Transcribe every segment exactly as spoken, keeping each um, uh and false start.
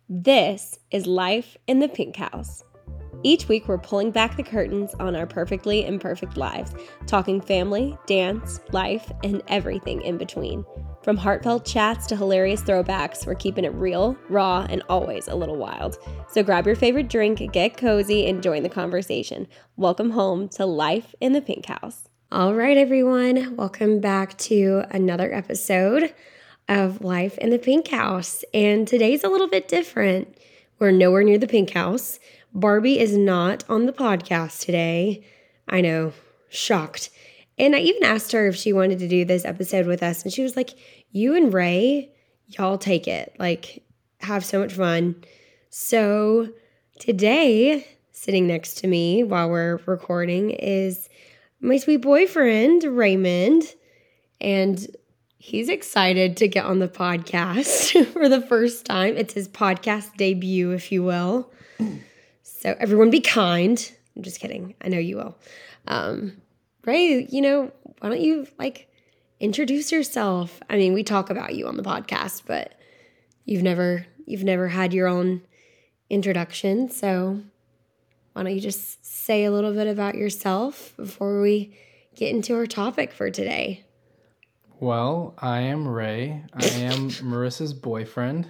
This is Life in the Pink House. Each week we're pulling back the curtains on our perfectly imperfect lives, talking family, dance, life, and everything in between. From heartfelt chats to hilarious throwbacks, we're keeping it real, raw, and always a little wild. So grab your favorite drink, get cozy, and join the conversation. Welcome home to Life in the Pink House. All right, everyone. Welcome back to another episode of Life in the Pink House. And today's a little bit different. We're nowhere near the Pink House. Barbie is not on the podcast today. I know, shocked. And I even asked her if she wanted to do this episode with us. And she was like, you and Ray, y'all take it. Like, have so much fun. So today, sitting next to me while we're recording is my sweet boyfriend, Raymond. And he's excited to get on the podcast for the first time. It's his podcast debut, if you will. So everyone be kind. I'm just kidding. I know you will. Um, Ray, you know, why don't you, like, introduce yourself? I mean, we talk about you on the podcast, but you've never you've never had your own introduction. So why don't you just say a little bit about yourself before we get into our topic for today? Well, I am Ray. I am Marissa's boyfriend.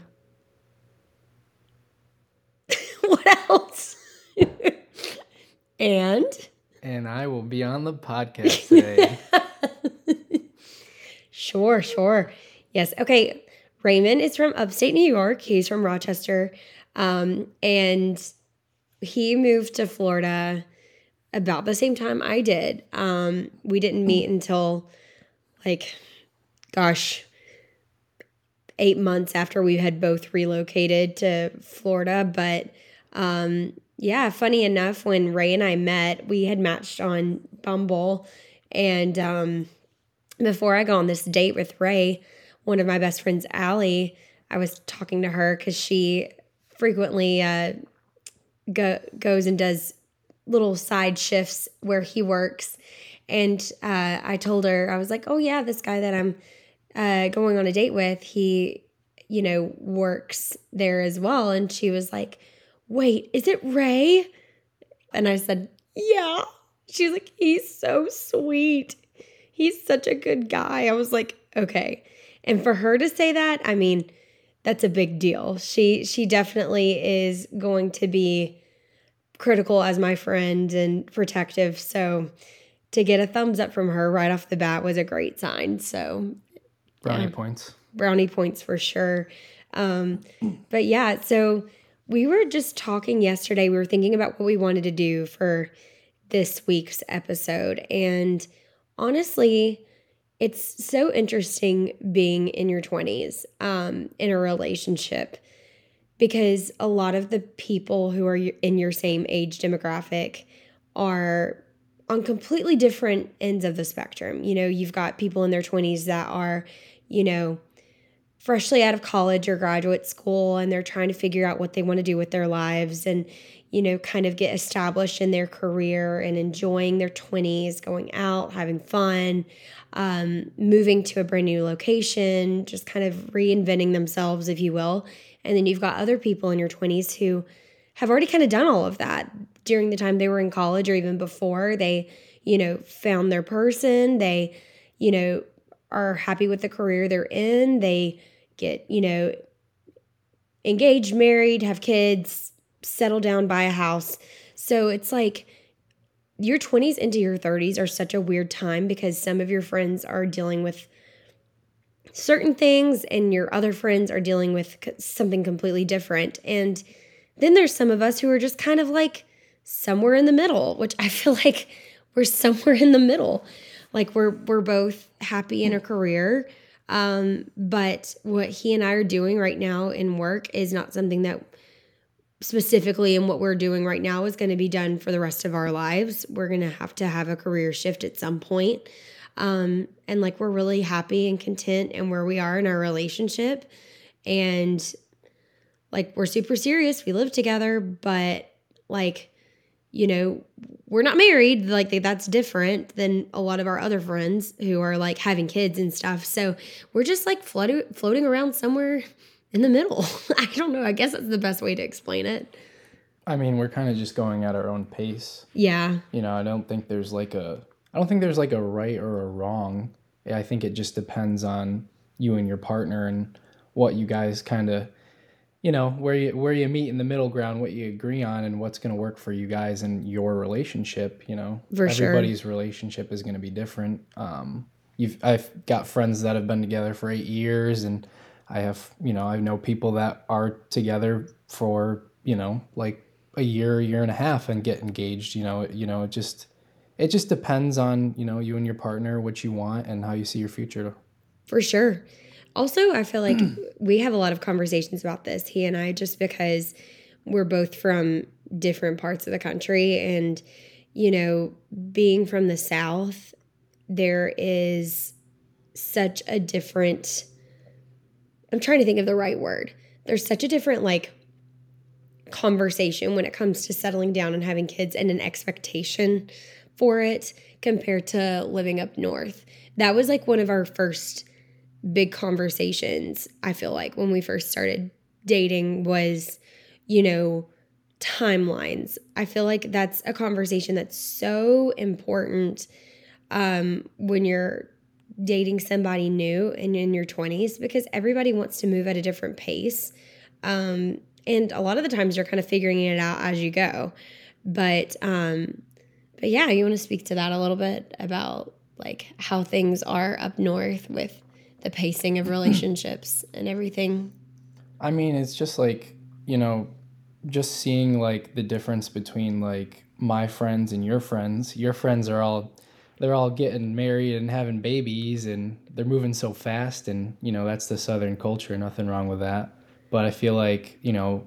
What else? And? And I will be on the podcast today. Sure, sure. Yes. Okay. Raymond is from upstate New York. He's from Rochester. Um, and he moved to Florida about the same time I did. Um, we didn't meet until, like, gosh, eight months after we had both relocated to Florida. But um, yeah, funny enough, when Ray and I met, we had matched on Bumble. And um, before I go on this date with Ray, one of my best friends, Allie, I was talking to her because she frequently uh, go, goes and does little side shifts where he works. And uh, I told her, I was like, oh yeah, this guy that I'm uh, going on a date with, he, you know, works there as well. And she was like, wait, is it Ray? And I said, yeah. She's like, he's so sweet. He's such a good guy. I was like, okay. And for her to say that, I mean, that's a big deal. She she definitely is going to be critical as my friend and protective. So to get a thumbs up from her right off the bat was a great sign. So Brownie yeah, points. Brownie points for sure. Um, but yeah, so we were just talking yesterday. We were thinking about what we wanted to do for this week's episode. And honestly, it's so interesting being in your twenties um, in a relationship, because a lot of the people who are in your same age demographic are on completely different ends of the spectrum. You know, you've got people in their twenties that are, you know, freshly out of college or graduate school, and they're trying to figure out what they want to do with their lives and, you know, kind of get established in their career and enjoying their twenties, going out, having fun, um, moving to a brand new location, just kind of reinventing themselves, if you will. And then you've got other people in your twenties who have already kind of done all of that during the time they were in college or even before. They, you know, found their person. They, you know, are happy with the career they're in. They get, you know, engaged, married, have kids, settle down, buy a house. So it's like your twenties into your thirties are such a weird time because some of your friends are dealing with certain things and your other friends are dealing with something completely different. And then there's some of us who are just kind of like somewhere in the middle, which I feel like we're somewhere in the middle. Like we're we're both happy in a career, um, but what he and I are doing right now in work is not something that specifically in what we're doing right now is going to be done for the rest of our lives. We're going to have to have a career shift at some point. Um, and like we're really happy and content in where we are in our relationship. And like we're super serious. We live together, but like, you know, we're not married. Like that's different than a lot of our other friends who are like having kids and stuff. So we're just like floating, floating around somewhere in the middle. I don't know. I guess that's the best way to explain it. I mean, we're kind of just going at our own pace. Yeah. You know, I don't think there's like a, I don't think there's like a right or a wrong. I think it just depends on you and your partner and what you guys kind of, you know, where you where you meet in the middle ground, what you agree on, and what's going to work for you guys and your relationship. You know, For sure. everybody's relationship is going to be different. Um, you've I've got friends that have been together for eight years, and I have, you know, I know people that are together for, you know, like a year, year and a half, and get engaged. You know, you know, it just it just depends on, you know, you and your partner, what you want, and how you see your future. For sure. Also, I feel like we have a lot of conversations about this, he and I, just because we're both from different parts of the country. And, you know, being from the South, there is such a different, I'm trying to think of the right word. There's such a different, like, conversation when it comes to settling down and having kids and an expectation for it compared to living up north. That was like one of our first big conversations, I feel like, when we first started dating was, you know, timelines. I feel like that's a conversation that's so important um, when you're dating somebody new and in your twenties, because everybody wants to move at a different pace. Um, and a lot of the times you're kind of figuring it out as you go. But, um, but yeah, you want to speak to that a little bit about like how things are up north with the pacing of relationships and everything? I mean, it's just like, you know, just seeing like the difference between like my friends and your friends. Your friends are all, they're all getting married and having babies, and they're moving so fast, and, you know, that's the Southern culture, nothing wrong with that. But I feel like, you know,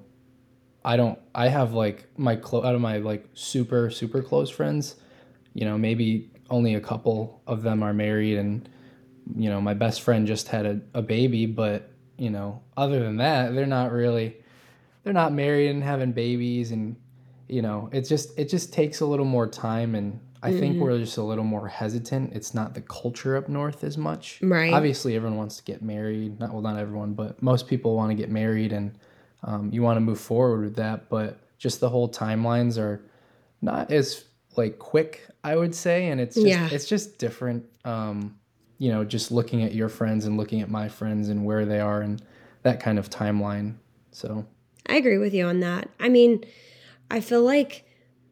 I don't, I have like my, clo- out of my like super, super close friends, you know, maybe only a couple of them are married, and, you know, my best friend just had a, a baby, but, you know, other than that, they're not really, they're not married and having babies. And, you know, it's just, it just takes a little more time. And I mm-hmm. think we're just a little more hesitant. It's not the culture up north as much. Right. Obviously everyone wants to get married. Not, well, not everyone, but most people want to get married, and um, you want to move forward with that. But just the whole timelines are not as like quick, I would say. And it's just, yeah. it's just different. Um, you know, just looking at your friends and looking at my friends and where they are and that kind of timeline. So I agree with you on that. I mean, I feel like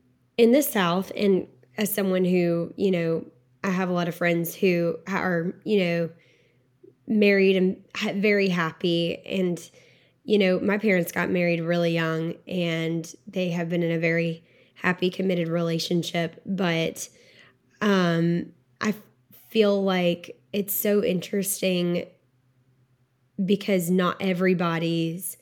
in the South, and as someone who, you know, I have a lot of friends who are, you know, married and very happy. And, you know, my parents got married really young, and they have been in a very happy, committed relationship. But um, I feel like it's so interesting because not everybody's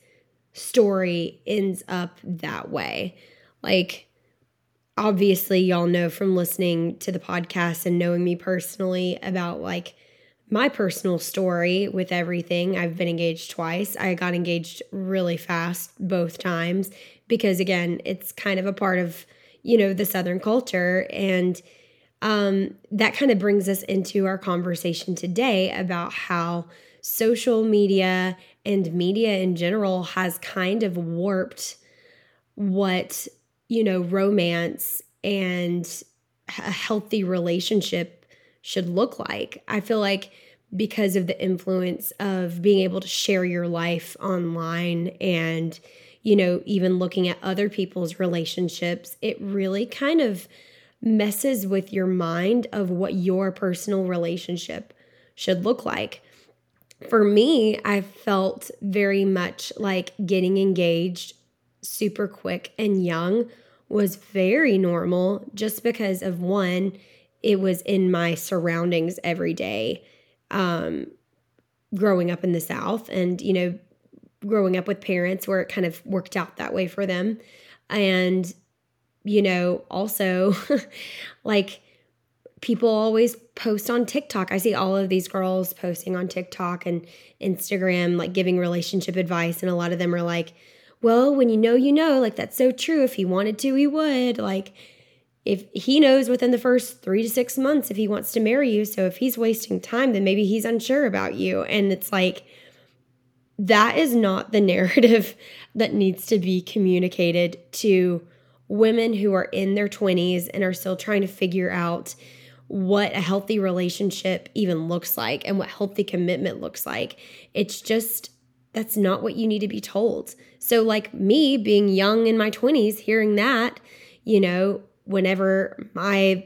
story ends up that way. Like, obviously, y'all know from listening to the podcast and knowing me personally about like my personal story with everything. I've been engaged twice. I got engaged really fast both times because, again, it's kind of a part of, you know, the Southern culture. And Um, that kind of brings us into our conversation today about how social media and media in general has kind of warped what, you know, romance and a healthy relationship should look like. I feel like because of the influence of being able to share your life online and, you know, even looking at other people's relationships, it really kind of messes with your mind of what your personal relationship should look like. For me, I felt very much like getting engaged super quick and young was very normal just because of, one, it was in my surroundings every day, um, growing up in the South, and, you know, growing up with parents where it kind of worked out that way for them. And you know, also, like, people always post on TikTok. I see all of these girls posting on TikTok and Instagram, like, giving relationship advice. And a lot of them are like, well, when you know, you know, like, that's so true. If he wanted to, he would. Like, if he knows within the first three to six months if he wants to marry you. So if he's wasting time, then maybe he's unsure about you. And it's like, that is not the narrative that needs to be communicated to women who are in their twenties and are still trying to figure out what a healthy relationship even looks like and what healthy commitment looks like. It's just, that's not what you need to be told. So like me being young in my twenties, hearing that, you know, whenever my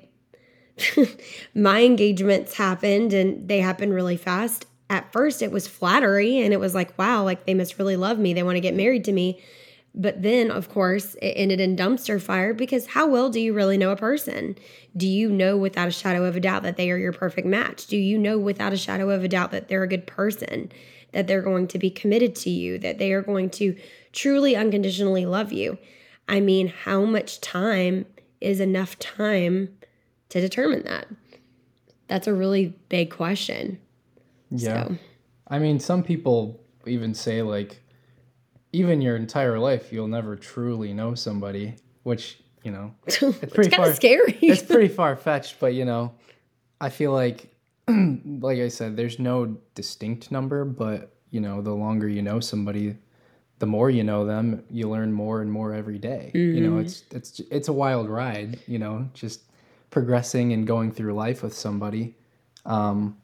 my engagements happened and they happened really fast, at first it was flattery and it was like, wow, like they must really love me. They want to get married to me. But then, of course, it ended in dumpster fire because how well do you really know a person? Do you know without a shadow of a doubt that they are your perfect match? Do you know without a shadow of a doubt that they're a good person, that they're going to be committed to you, that they are going to truly unconditionally love you? I mean, how much time is enough time to determine that? That's a really big question. Yeah. So. I mean, some people even say like, even your entire life, you'll never truly know somebody, which, you know, it's pretty it's kind far, of scary. It's pretty far-fetched, but, you know, I feel like, like I said, there's no distinct number, but, you know, the longer you know somebody, the more you know them, you learn more and more every day. Mm-hmm. You know, it's it's it's a wild ride, you know, just progressing and going through life with somebody. Um,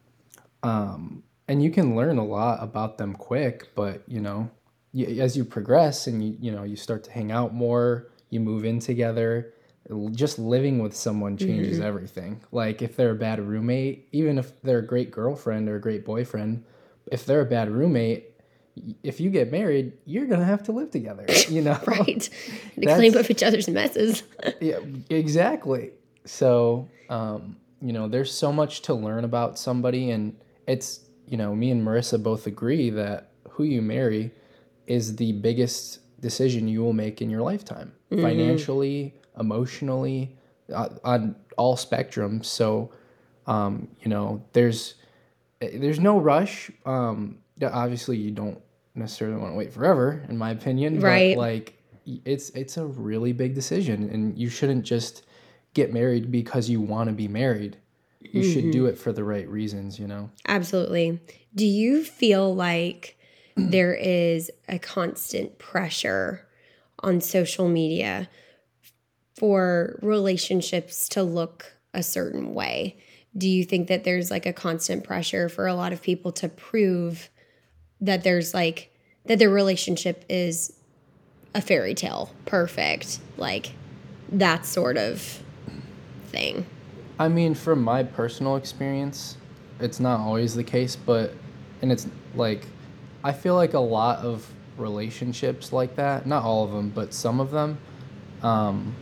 um, and you can learn a lot about them quick, but, you know, You, as you progress and you you know you start to hang out more, you move in together, just living with someone changes mm-hmm. everything. Like if they're a bad roommate, even if they're a great girlfriend or a great boyfriend, if they're a bad roommate, if you get married, you're gonna have to live together, you know. Right. To clean up each other's messes. Yeah, exactly. So um you know, there's so much to learn about somebody, and it's, you know, me and Marissa both agree that who you marry is the biggest decision you will make in your lifetime, mm-hmm. financially, emotionally, uh, on all spectrums. So, um, you know, there's there's no rush. Um, obviously, you don't necessarily want to wait forever, in my opinion. Right. But like, it's it's a really big decision, and you shouldn't just get married because you want to be married. You mm-hmm. should do it for the right reasons, you know? Absolutely. Do you feel like there is a constant pressure on social media for relationships to look a certain way? Do you think that there's like a constant pressure for a lot of people to prove that there's like, that their relationship is a fairy tale, perfect, like that sort of thing? I mean, from my personal experience, it's not always the case, but, and it's like, I feel like a lot of relationships like that, not all of them, but some of them, um,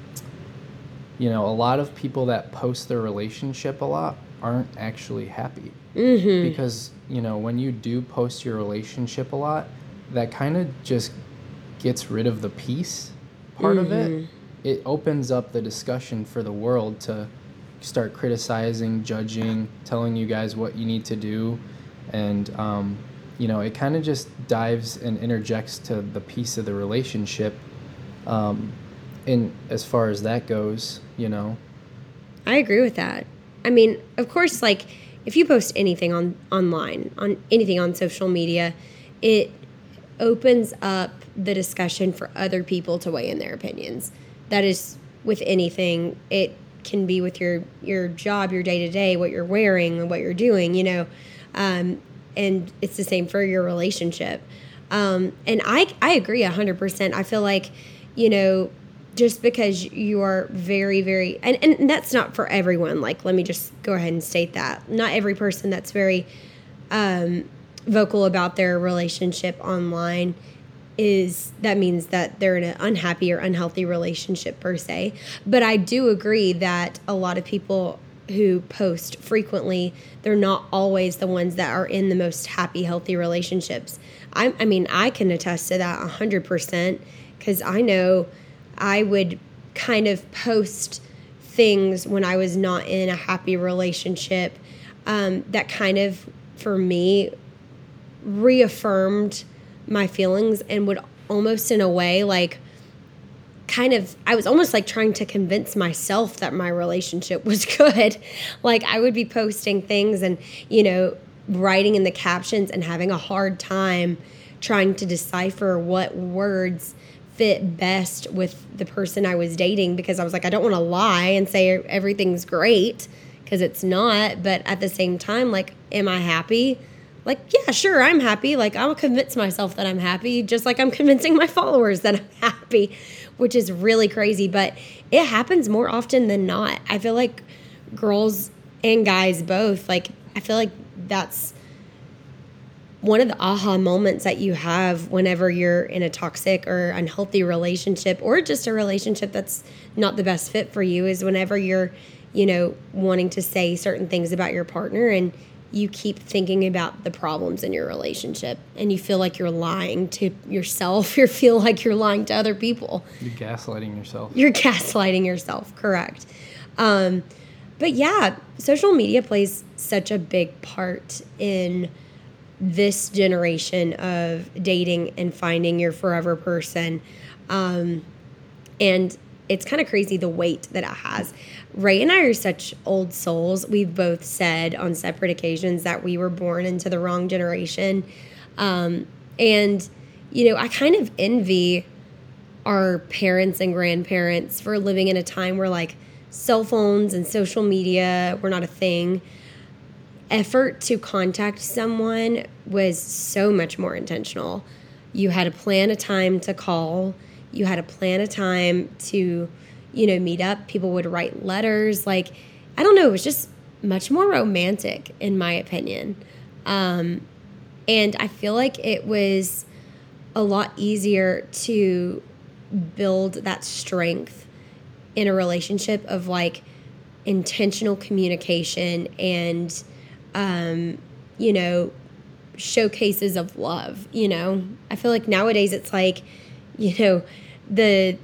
you know, a lot of people that post their relationship a lot aren't actually happy. Mm-hmm. Because, you know, when you do post your relationship a lot, that kind of just gets rid of the peace part mm-hmm. of it. It opens up the discussion for the world to start criticizing, judging, telling you guys what you need to do. And, um, you know, it kind of just dives and interjects to the piece of the relationship. Um, and as far as that goes, you know. I agree with that. I mean, of course, like if you post anything on online, on anything on social media, it opens up the discussion for other people to weigh in their opinions. That is with anything. It can be with your, your job, your day-to-day, what you're wearing, what you're doing, you know. Um, and it's the same for your relationship. Um, and I, I agree one hundred percent. I feel like, you know, just because you are very, very, and, and that's not for everyone. Like, let me just go ahead and state that. Not every person that's very um, vocal about their relationship online is, that means that they're in an unhappy or unhealthy relationship per se. But I do agree that a lot of people who post frequently, they're not always the ones that are in the most happy, healthy relationships. I, I mean, I can attest to that one hundred percent because I know I would kind of post things when I was not in a happy relationship um, that kind of, for me, reaffirmed my feelings and would almost in a way like kind of, I was almost like trying to convince myself that my relationship was good. Like I would be posting things and, you know, writing in the captions and having a hard time trying to decipher what words fit best with the person I was dating, because I was like, I don't want to lie and say everything's great, because it's not. But at the same time, like, am I happy? Like, yeah, sure, I'm happy. Like, I'll convince myself that I'm happy, just like I'm convincing my followers that I'm happy, which is really crazy. But it happens more often than not. I feel like girls and guys both, like, I feel like that's one of the aha moments that you have whenever you're in a toxic or unhealthy relationship, or just a relationship that's not the best fit for you, is whenever you're, you know, wanting to say certain things about your partner and you keep thinking about the problems in your relationship and you feel like you're lying to yourself. You feel like you're lying to other people. You're gaslighting yourself. You're gaslighting yourself, correct. Um, but yeah, social media plays such a big part in this generation of dating and finding your forever person. Um, and it's kind of crazy the weight that it has. Ray and I are such old souls. We've both said on separate occasions that we were born into the wrong generation. Um, and, you know, I kind of envy our parents and grandparents for living in a time where, like, cell phones and social media were not a thing. Effort to contact someone was so much more intentional. You had to plan a time to call. You had to plan a time to, you know, meet up. People would write letters. Like, I don't know, it was just much more romantic, in my opinion. Um, and I feel like it was a lot easier to build that strength in a relationship of, like, intentional communication and, um, you know, showcases of love, you know? I feel like nowadays it's like, you know, the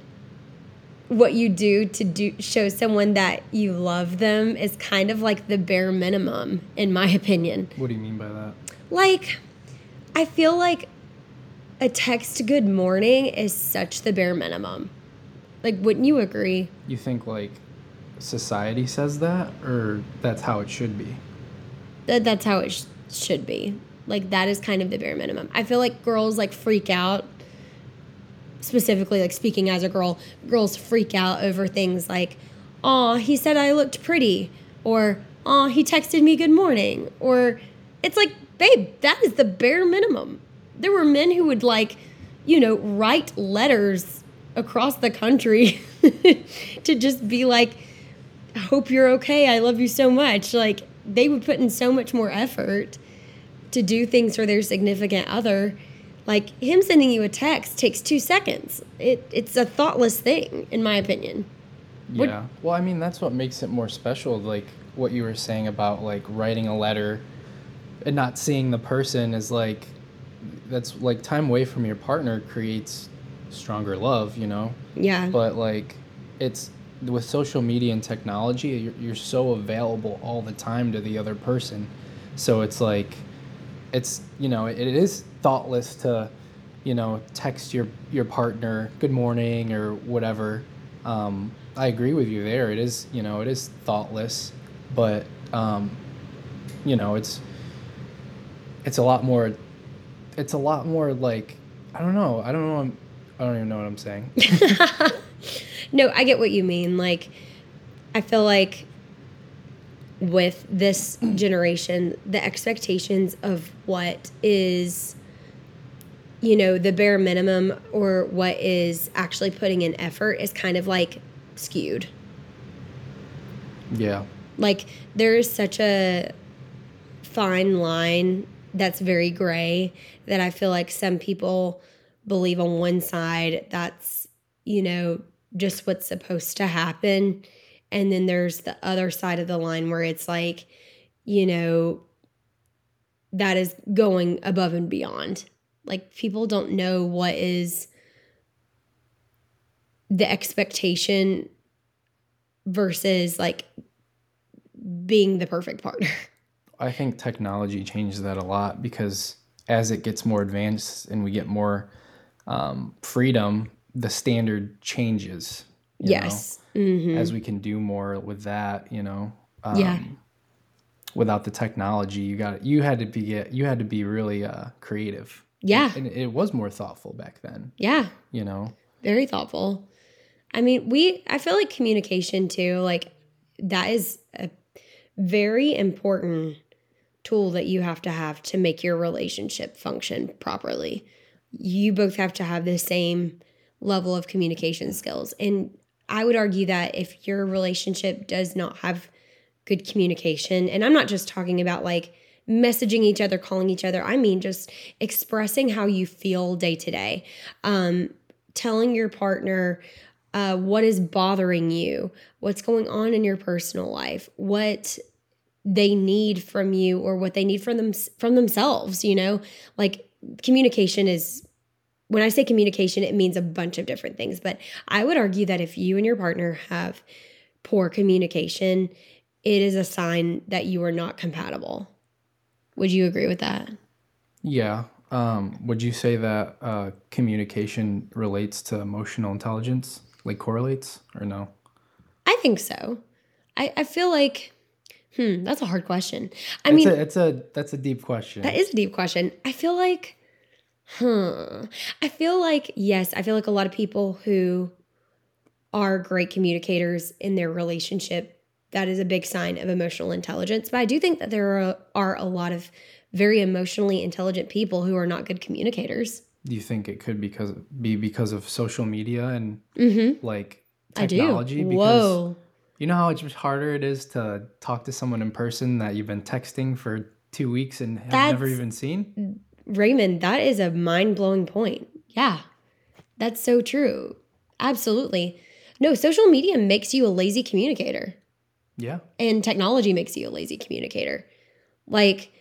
what you do to do show someone that you love them is kind of like the bare minimum, in my opinion. What do you mean by that? Like, I feel like a text good morning is such the bare minimum. Like, wouldn't you agree? You think, like, society says that, or that's how it should be? That that's how it sh- should be. Like, that is kind of the bare minimum. I feel like girls, like, freak out. Specifically, like, speaking as a girl, girls freak out over things like, "Aw, he said I looked pretty," or "Aw, he texted me good morning," or it's like, babe, that is the bare minimum. There were men who would, like, you know, write letters across the country to just be like, "I hope you're okay. I love you so much." Like, they would put in so much more effort to do things for their significant other. Like, him sending you a text takes two seconds. It It's a thoughtless thing, in my opinion. Yeah. What, well, I mean, that's what makes it more special. Like, what you were saying about, like, writing a letter and not seeing the person is, like, that's, like, time away from your partner creates stronger love, you know? Yeah. But, like, it's, with social media and technology, you're, you're so available all the time to the other person. So it's, like, it's, you know, it, it is thoughtless to, you know, text your, your partner good morning or whatever. Um, I agree with you there. It is, you know, it is thoughtless, but, um, you know, it's, it's a lot more, it's a lot more like, I don't know. I don't know. I'm, I don't even know what I'm saying. No, I get what you mean. Like, I feel like with this generation, the expectations of what is, you know, the bare minimum or what is actually putting in effort is kind of, like, skewed. Yeah. Like, there is such a fine line that's very gray that I feel like some people believe on one side that's, you know, just what's supposed to happen. And then there's the other side of the line where it's like, you know, that is going above and beyond. Like, people don't know what is the expectation versus, like, being the perfect partner. I think technology changes that a lot, because as it gets more advanced and we get more um, freedom, the standard changes. You Yes. know, mm-hmm. As we can do more with that, you know. Um, yeah. Without the technology, you got you had to be you had to be really uh, creative. Yeah. And, and it was more thoughtful back then. Yeah. You know? Very thoughtful. I mean, we, I feel like communication too, like that is a very important tool that you have to have to make your relationship function properly. You both have to have the same level of communication skills. And I would argue that if your relationship does not have good communication, and I'm not just talking about like messaging each other, calling each other, I mean just expressing how you feel day to day, um, telling your partner uh, what is bothering you, what's going on in your personal life, what they need from you or what they need from them from themselves, you know? Like communication is, when I say communication, it means a bunch of different things, but I would argue that if you and your partner have poor communication, it is a sign that you are not compatible. Would you agree with that? Yeah. Um, would you say that uh, communication relates to emotional intelligence, like correlates, or no? I think so. I, I feel like, hmm, that's a hard question. I it's mean, a, it's a that's a deep question. That is a deep question. I feel like, huh. I feel like, yes, I feel like a lot of people who are great communicators in their relationship, that is a big sign of emotional intelligence. But I do think that there are, are a lot of very emotionally intelligent people who are not good communicators. Do you think it could because be because of social media and mm-hmm. like I technology? do. Because Whoa. you know how much harder it is to talk to someone in person that you've been texting for two weeks and have That's, never even seen? Raymond, that is a mind-blowing point. Yeah, that's so true. Absolutely. No, social media makes you a lazy communicator. Yeah. And technology makes you a lazy communicator. Like,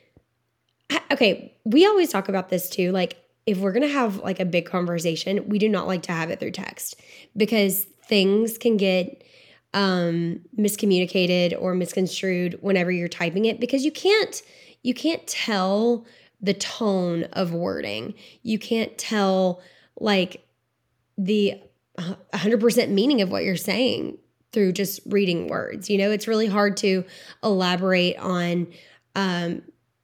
okay, we always talk about this too. Like, if we're going to have like a big conversation, we do not like to have it through text because things can get um, miscommunicated or misconstrued whenever you're typing it because you can't, you can't tell the tone of wording. You can't tell like the one hundred percent meaning of what you're saying through just reading words. You know, it's really hard to elaborate on um,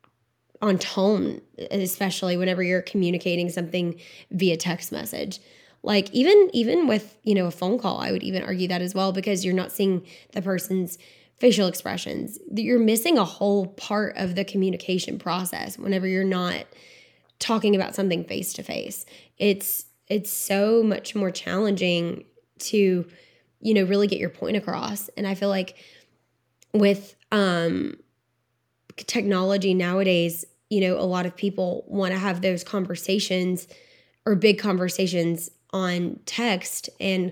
on tone, especially whenever you're communicating something via text message. Like even even with, you know, a phone call, I would even argue that as well because you're not seeing the person's facial expressions. You're missing a whole part of the communication process whenever you're not talking about something face to face. It's it's so much more challenging to, you know, really get your point across. And I feel like with um, technology nowadays, you know, a lot of people want to have those conversations or big conversations on text and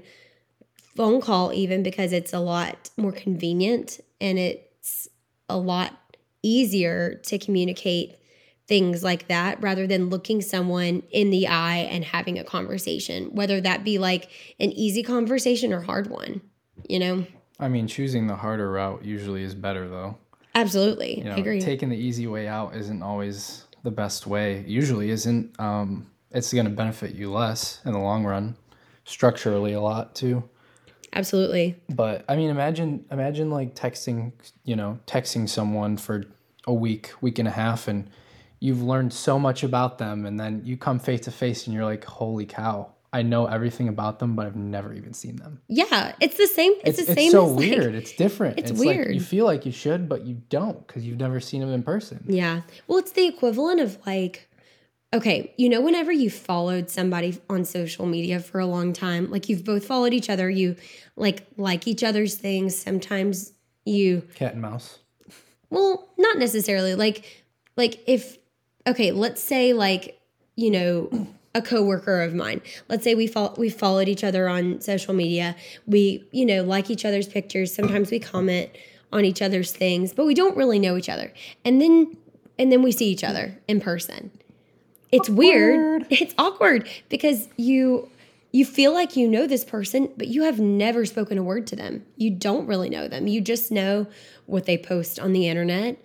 phone call even because it's a lot more convenient and it's a lot easier to communicate things like that rather than looking someone in the eye and having a conversation, whether that be like an easy conversation or hard one, you know? I mean, choosing the harder route usually is better though. Absolutely. You know, I agree. taking the easy way out isn't always the best way. It usually isn't. Um, it's going to benefit you less in the long run, structurally a lot too. Absolutely. But I mean, imagine imagine like texting, you know, texting someone for a week, week and a half, and you've learned so much about them, and then you come face to face, and you're like, "Holy cow! I know everything about them, but I've never even seen them." Yeah, it's the same. It's, It's the it's same. so as like, weird. It's different. It's, It's weird. like you feel like you should, but you don't because you've never seen them in person. Yeah. Well, it's the equivalent of like, okay, you know, whenever you followed somebody on social media for a long time, like you've both followed each other, you like like each other's things. Sometimes you Cat and mouse. Well, not necessarily. Like like if okay, let's say like, you know, a coworker of mine. Let's say we follow, we followed each other on social media. We, you know, like each other's pictures. Sometimes we comment on each other's things, but we don't really know each other. And then and then we see each other in person. It's awkward. Weird. It's awkward because you you feel like you know this person, but you have never spoken a word to them. You don't really know them. You just know what they post on the internet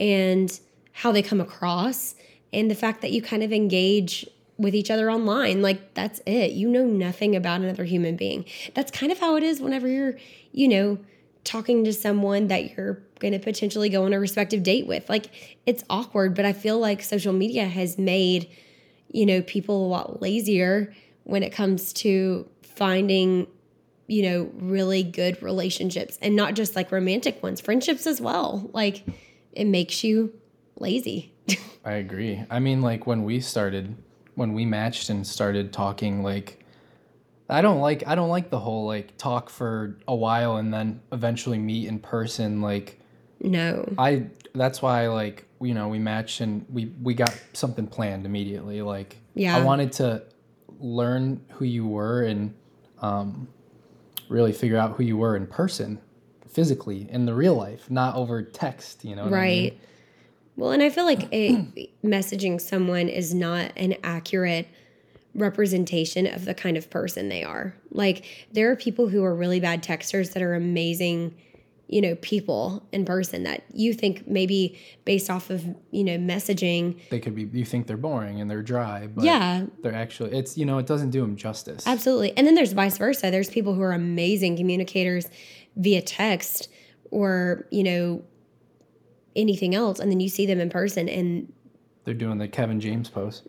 and how they come across and the fact that you kind of engage with each other online. Like that's it. You know nothing about another human being. That's kind of how it is whenever you're, you know, talking to someone that you're going to potentially go on a respective date with. Like it's awkward, but I feel like social media has made you know, people a lot lazier when it comes to finding, you know, really good relationships, and not just like romantic ones, friendships as well. Like, it makes you lazy. I agree. I mean, like when we started, when we matched and started talking, like I don't like I don't like the whole like talk for a while and then eventually meet in person. Like No. I that's why like you know we matched and we we got something planned immediately. Like I Yeah. wanted to learn who you were and um, really figure out who you were in person, physically in the real life, not over text. You know what I mean? Right. Well, and I feel like it, messaging someone is not an accurate representation of the kind of person they are. Like, there are people who are really bad texters that are amazing, you know, people in person that you think maybe based off of, you know, messaging. They could be, you think they're boring and they're dry, but Yeah. they're actually, it's, you know, it doesn't do them justice. Absolutely. And then there's vice versa. There's people who are amazing communicators via text or, you know, anything else, and then you see them in person and they're doing the Kevin James pose.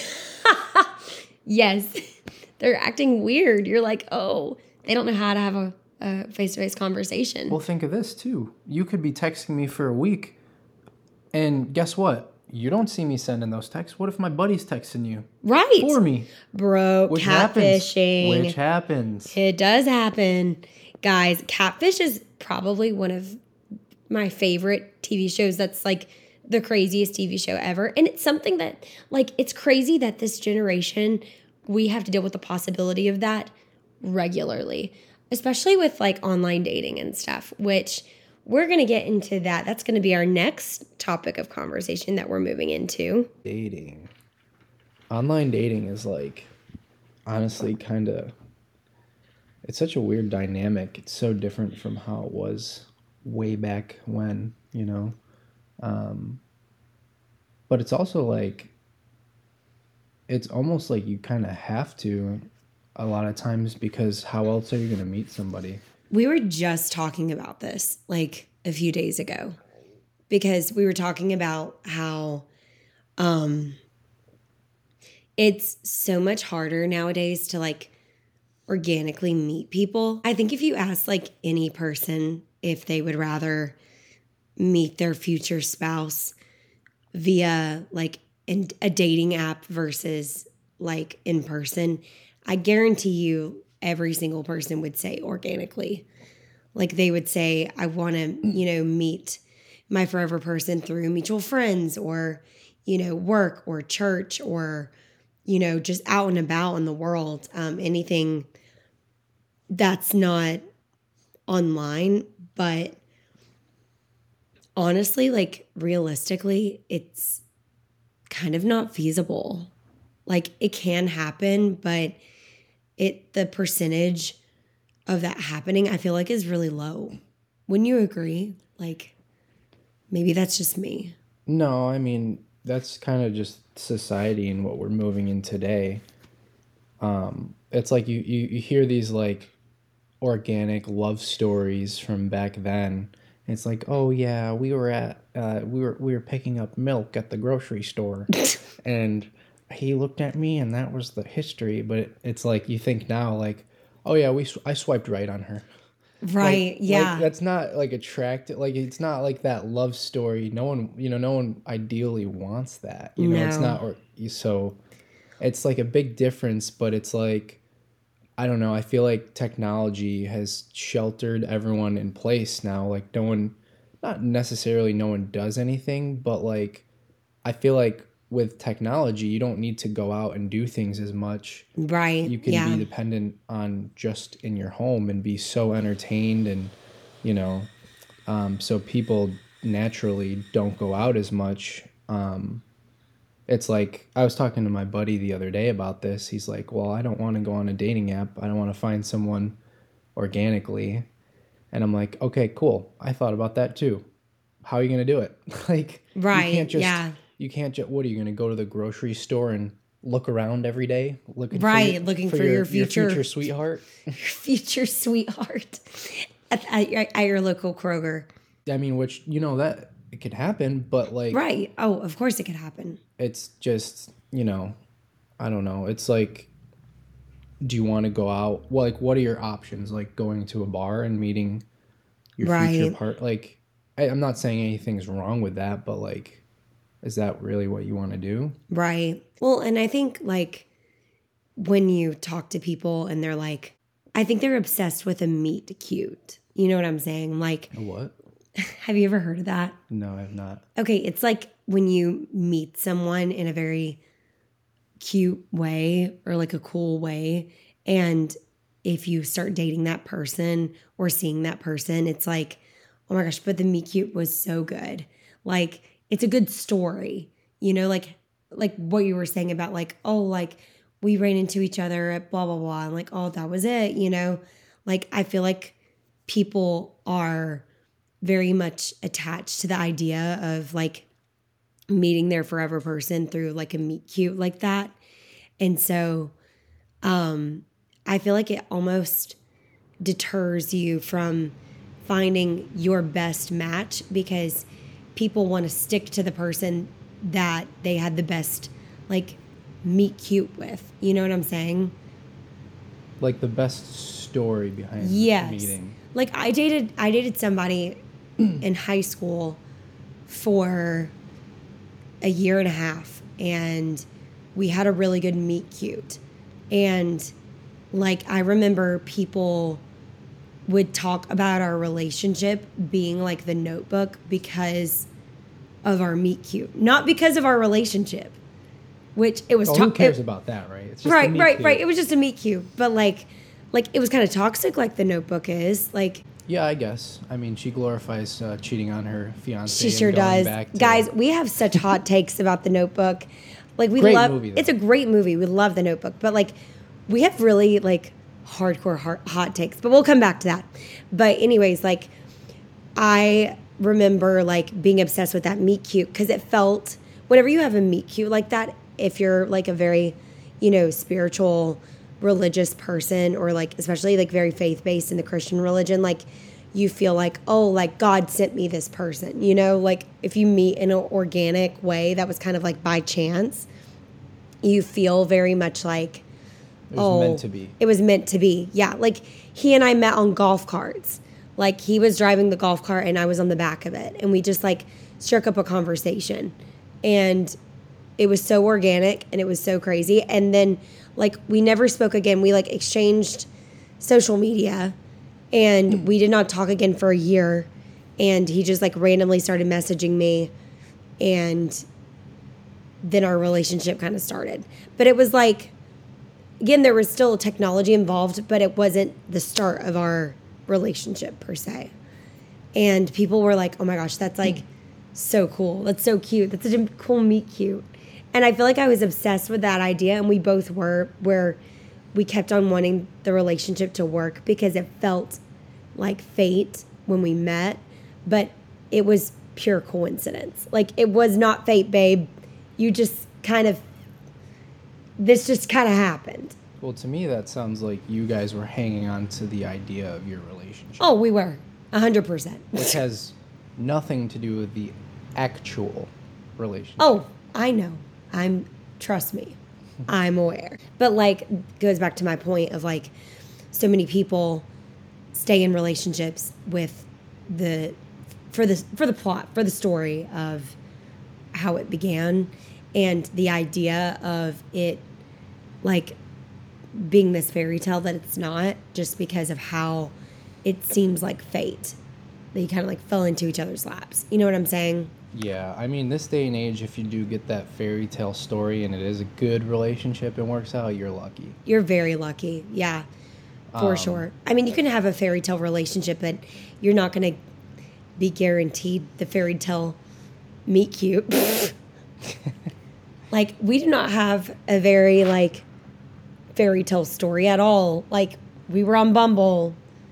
yes, they're acting weird. You're like, oh, they don't know how to have a, a face-to-face conversation. Well, think of this too. You could be texting me for a week, and guess what? You don't see me sending those texts. What if my buddy's texting you? Right. For me. Bro, Which catfishing. Happens. Which happens. It does happen. Guys, Catfish is probably one of my favorite T V shows. That's like the craziest T V show ever. And it's something that, like, it's crazy that this generation, we have to deal with the possibility of that regularly, especially with like online dating and stuff, which we're going to get into that. That's going to be our next topic of conversation that we're moving into. Dating. Online dating is like, honestly, kind of, it's such a weird dynamic. It's so different from how it was way back when, you know? Um, but it's also like, it's almost like you kind of have to a lot of times, because how else are you going to meet somebody? We were just talking about this like a few days ago, because we were talking about how um, it's so much harder nowadays to like organically meet people. I think if you ask like any person if they would rather meet their future spouse via like in a dating app versus like in person, I guarantee you every single person would say organically. Like they would say, I want to, you know, meet my forever person through mutual friends or, you know, work or church or, you know, just out and about in the world. Um, anything that's not online. But honestly, like realistically, it's kind of not feasible. Like it can happen, but it the percentage of that happening, I feel like is really low. Wouldn't you agree? Like maybe that's just me. No, I mean, that's kind of just society and what we're moving in today. Um, it's like you, you, you hear these like organic love stories from back then. It's like, oh yeah, we were at uh, we were we were picking up milk at the grocery store, and he looked at me, and that was the history. But it, it's like you think now, like, oh yeah, we sw- I swiped right on her. Right. Like, yeah. like that's not like attractive. Like it's not like that love story. No one, you know, no one ideally wants that. You know, it's No. not. Or so, it's like a big difference. But it's like, I don't know. I feel like technology has sheltered everyone in place now. Like no one, not necessarily no one does anything, but like I feel like with technology, you don't need to go out and do things as much. Right. You can yeah. be dependent on just in your home and be so entertained and, you know, um, so people naturally don't go out as much. Um, it's like, I was talking to my buddy the other day about this. He's like, well, I don't want to go on a dating app. I don't want to find someone organically. And I'm like, okay, cool. I thought about that too. How are you going to do it? Like, Right. you can't just, yeah. you can't just, what are you going to go to the grocery store and look around every day? Looking Right. for your, looking for, for your, your future, your future sweetheart? your future sweetheart at, at, at your local Kroger. I mean, which, you know, that it could happen, but like, Right. Oh, of course it could happen. it's just, you know, I don't know. It's like, do you want to go out? Well, like, what are your options? Like going to a bar and meeting your future Right. part. Like, I, I'm not saying anything's wrong with that, but like, is that really what you want to do? Right. Well, and I think like when you talk to people and they're like, I think they're obsessed with a meet cute. You know what I'm saying? Like, A what? have you ever heard of that? No, I have not. Okay, it's like when you meet someone in a very cute way or like a cool way. And if you start dating that person or seeing that person, it's like, oh my gosh, but the meet cute was so good. Like, it's a good story, you know, like, like what you were saying about like, oh, like we ran into each other at blah, blah, blah. And like, oh, that was it, you know? Like, I feel like people are very much attached to the idea of like meeting their forever person through like a meet cute like that. And so um, I feel like it almost deters you from finding your best match because people want to stick to the person that they had the best like meet cute with. You know what I'm saying? Like the best story behind Yes. the meeting. Like I dated I dated somebody in high school for a year and a half and we had a really good meet cute. And like I remember people would talk about our relationship being like the Notebook because of our meet cute, not because of our relationship, which it was Oh, to- who cares it, about that, right? It's just right, the meet right, cute. right. It was just a meet cute, but like, like it was kind of toxic, like the Notebook is. Like, Yeah, I guess. I mean, she glorifies uh, cheating on her fiance. she and sure going does. back to- Guys, we have such hot takes about the Notebook. Like we Great love movie, though. it's a great movie. We love the Notebook, but like we have really like hardcore hard, hot takes. But we'll come back to that. But anyways, like I remember like being obsessed with that meet cute because it felt whenever you have a meet cute like that, if you're like a very, you know, spiritual, religious person or like especially like very faith based in the Christian religion, like you feel like, oh, like God sent me this person, you know, like if you meet in an organic way that was kind of like by chance, you feel very much like, It was oh, meant to be. It was meant to be. Yeah. Like he and I met on golf carts. Like he was driving the golf cart and I was on the back of it. And we just like struck up a conversation. And it was so organic and it was so crazy. And then like we never spoke again. We like exchanged social media and we did not talk again for a year. And he just like randomly started messaging me and then our relationship kind of started. But it was like, again, there was still technology involved, but it wasn't the start of our relationship per se. And people were like, oh my gosh, that's like so cool. That's so cute. That's such a cool meet cute. And I feel like I was obsessed with that idea, and we both were, where we kept on wanting the relationship to work because it felt like fate when we met, but it was pure coincidence. Like it was not fate, babe. You just kind of, this just kind of happened. Well, to me, that sounds like you guys were hanging on to the idea of your relationship. Oh, we were. A hundred percent. Which has nothing to do with the actual relationship. Oh, I know. I'm, trust me, I'm aware. But like, goes back to my point of like, so many people stay in relationships with the, for the, for the plot, for the story of how it began and the idea of it like being this fairy tale that it's not, just because of how it seems like fate. That you kind of like fell into each other's laps. You know what I'm saying? Yeah, I mean, this day and age, if you do get that fairy tale story and it is a good relationship and works out, you're lucky. You're very lucky. Yeah, for Um, sure. I mean, you can have a fairy tale relationship, but you're not going to be guaranteed the fairy tale meet cute. Like, we do not have a very, like, fairy tale story at all. Like, we were on Bumble.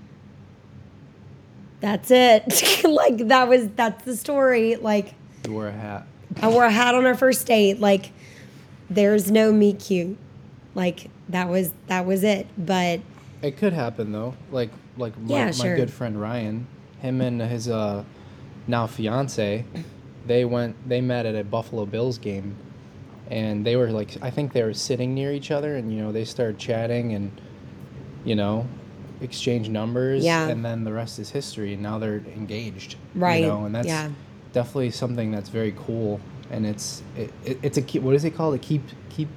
That's it. Like, that was, that's the story. Like, You wore a hat. I wore a hat on our first date. Like, there's no meet cute. Like, that was, that was it. But It could happen, though. Like, like my, Yeah, my sure. good friend Ryan, him and his uh, now fiance, they went, they met at a Buffalo Bills game and they were like, I think they were sitting near each other, and you know they started chatting and you know exchange numbers, Yeah. and then the rest is history. And now they're engaged, Right. You know, and that's Yeah. definitely something that's very cool. And it's it, it it's a keep. What is it called? A keep keep.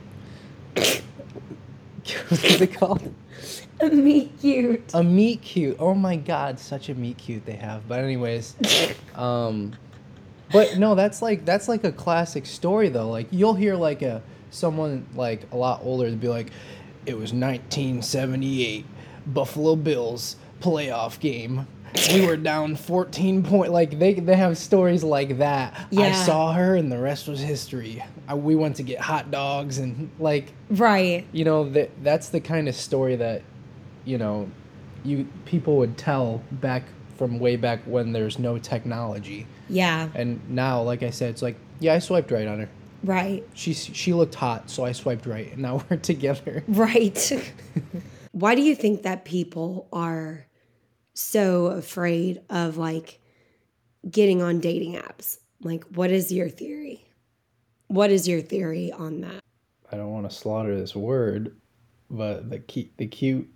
What is it called? A meet cute. A meet cute. Oh my God, such a meet cute they have. But anyways, um, but no, that's like that's like a classic story though. Like you'll hear like a someone like a lot older to be like, it was nineteen seventy-eight, Buffalo Bills playoff game. We were down fourteen point. Like they they have stories like that. I Yeah. saw her and the rest was history. I, we went to get hot dogs and like Right. you know that that's the kind of story that you know you people would tell back from way back when there's no technology. Yeah. And now, like I said, it's like, yeah, I swiped right on her. Right. She she looked hot, so I swiped right, and now we're together. Right. Why do you think that people are so afraid of like getting on dating apps? Like, what is your theory? What is your theory on that? I don't want to slaughter this word, but the cute, the cute.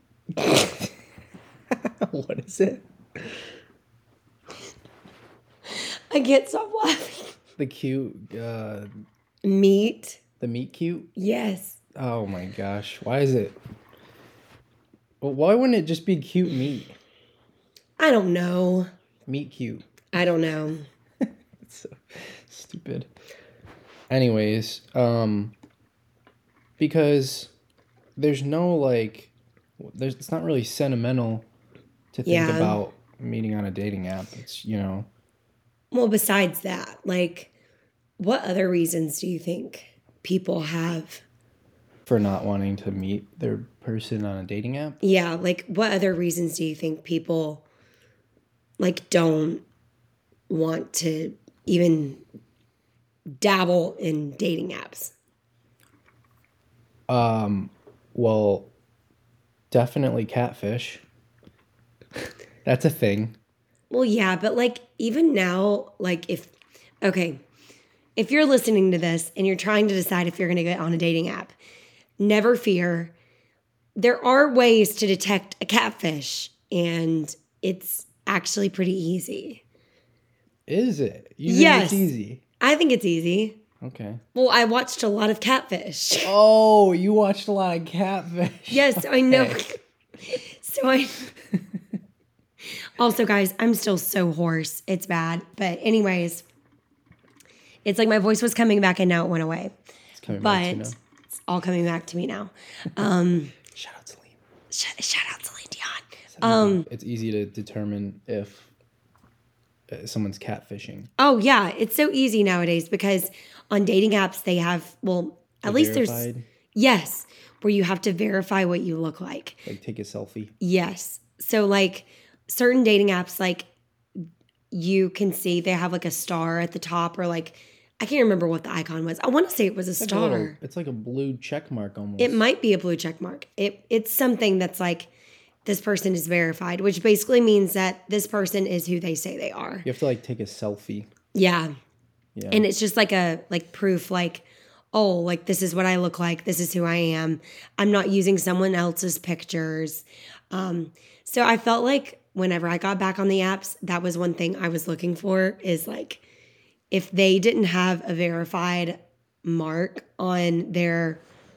What is it? I can't stop laughing. The cute, uh, Meat. the meat cute. Yes. Oh my gosh, why is it? Well, why wouldn't it just be cute meat? I don't know. Meat cute. I don't know. It's so stupid. Anyways, um, because there's no like, there's it's not really sentimental to think Yeah. about meeting on a dating app. It's you know, Well, besides that, like, what other reasons do you think people have? for not wanting to meet their person on a dating app. Yeah, like, what other reasons do you think people, like, don't want to even dabble in dating apps? Um, well, definitely catfish. That's a thing. Well, yeah, but like even now, like if, okay, if you're listening to this and you're trying to decide if you're going to get on a dating app, never fear. There are ways to detect a catfish, and it's actually pretty easy. Is it? You think Yes. it's easy? I think it's easy. Okay. Well, I watched a lot of catfish. Oh, you watched a lot of catfish. Yes, I know. Okay. So I. Also, guys, I'm still so hoarse. It's bad. But anyways, it's like my voice was coming back and now it went away. It's coming But back to you now. it's all coming back to me now. Um, Shout out Celine. sh- shout out Celine Dion. Um, It's easy to determine if uh, someone's catfishing. oh, yeah. It's so easy nowadays because on dating apps, they have, well, at The least there's, verified, yes, where you have to verify what you look like. like take a selfie. Yes. So, like, certain dating apps, like, you can see they have, like, a star at the top or, like, I can't remember what the icon was. I want to say it was a It's like a star. little- it's like a blue check mark almost. It might be a blue check mark. It It's something that's like, this person is verified, which basically means that this person is who they say they are. You have to like take a selfie. Yeah. Yeah. And it's just like a, like, proof, like, oh, like, this is what I look like. This is who I am. I'm not using someone else's pictures. Um, so I felt like whenever I got back on the apps, that was one thing I was looking for is like, if they didn't have a verified mark on their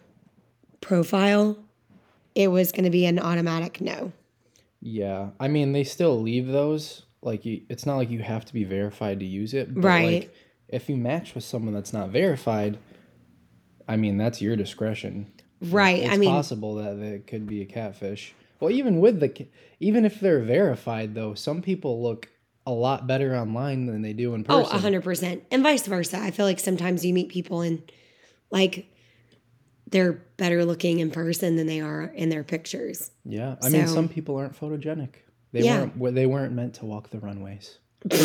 profile, it was going to be an automatic no. Yeah, I mean they still leave those. Like you, it's not like you have to be verified to use it. But Right. Like, if you match with someone that's not verified, I mean that's your discretion. Right. It's I mean, possible that it could be a catfish. Well, even with the, ca- even if they're verified though, some people look a lot better online than they do in oh, person. one hundred percent. And vice versa. I feel like sometimes you meet people and like they're better looking in person than they are in their pictures. Yeah, I mean So- some people aren't photogenic. They Yeah. weren't. well, They weren't meant to walk the runways.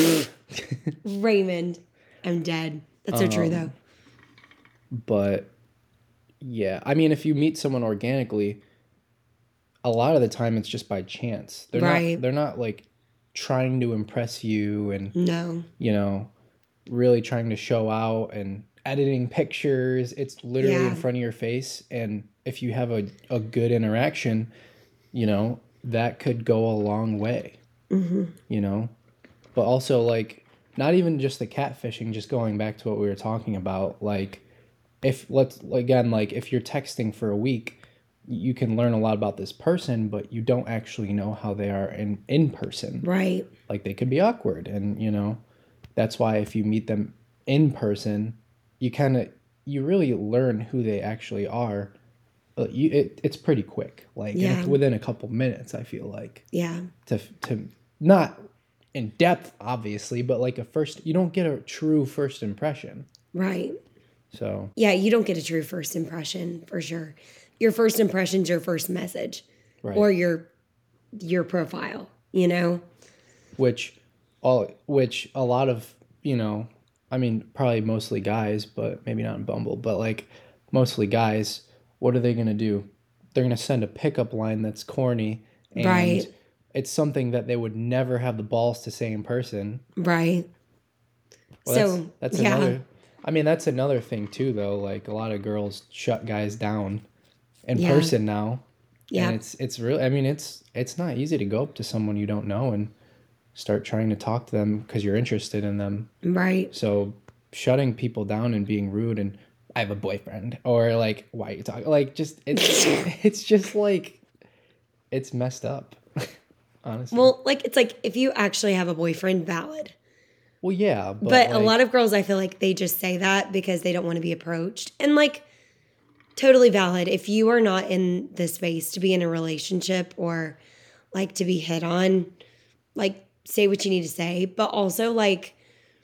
Raymond, I'm dead. That's so true Um, though. But yeah, I mean, if you meet someone organically, a lot of the time it's just by chance. They're Right. not. They're not like trying to impress you and No. you know really trying to show out. And editing pictures. It's literally Yeah. in front of your face. And if you have a, a good interaction, you know, that could go a long way, Mm-hmm. you know? But also, like, not even just the catfishing, just going back to what we were talking about. Like, if, let's, again, like, if you're texting for a week, you can learn a lot about this person, but you don't actually know how they are in, in person. Right. Like, they could be awkward. And, you know, that's why if you meet them in person, you kind of, you really learn who they actually are. Uh, you, it, it's pretty quick. Like, and Yeah. it's within a couple minutes, I feel like. Yeah. To, to, not in depth, obviously, but like a first, you don't get a true first impression. Right. So, Yeah, you don't get a true first impression for sure. Your first impression's your first message, right. or your your profile. You know, which all which a lot of, you know, I mean, probably mostly guys, but maybe not in Bumble, but like mostly guys, what are they gonna do? They're gonna send a pickup line that's corny, and right. it's something that they would never have the balls to say in person. Right. Well, so that's, that's yeah. another. I mean, that's another thing too, though. Like a lot of girls shut guys down in Yeah. person now, Yeah. and it's it's really. I mean, it's it's not easy to go up to someone you don't know and start trying to talk to them because you're interested in them. Right. So shutting people down and being rude and I have a boyfriend, or like, why are you talking? Like, just it's it's just like it's messed up. Honestly. Well, like it's like if you actually have a boyfriend, valid. Well, yeah, but, But like, a lot of girls, I feel like they just say that because they don't want to be approached. And like, totally valid. If you are not in the space to be in a relationship or like to be hit on, like say what you need to say. But also like,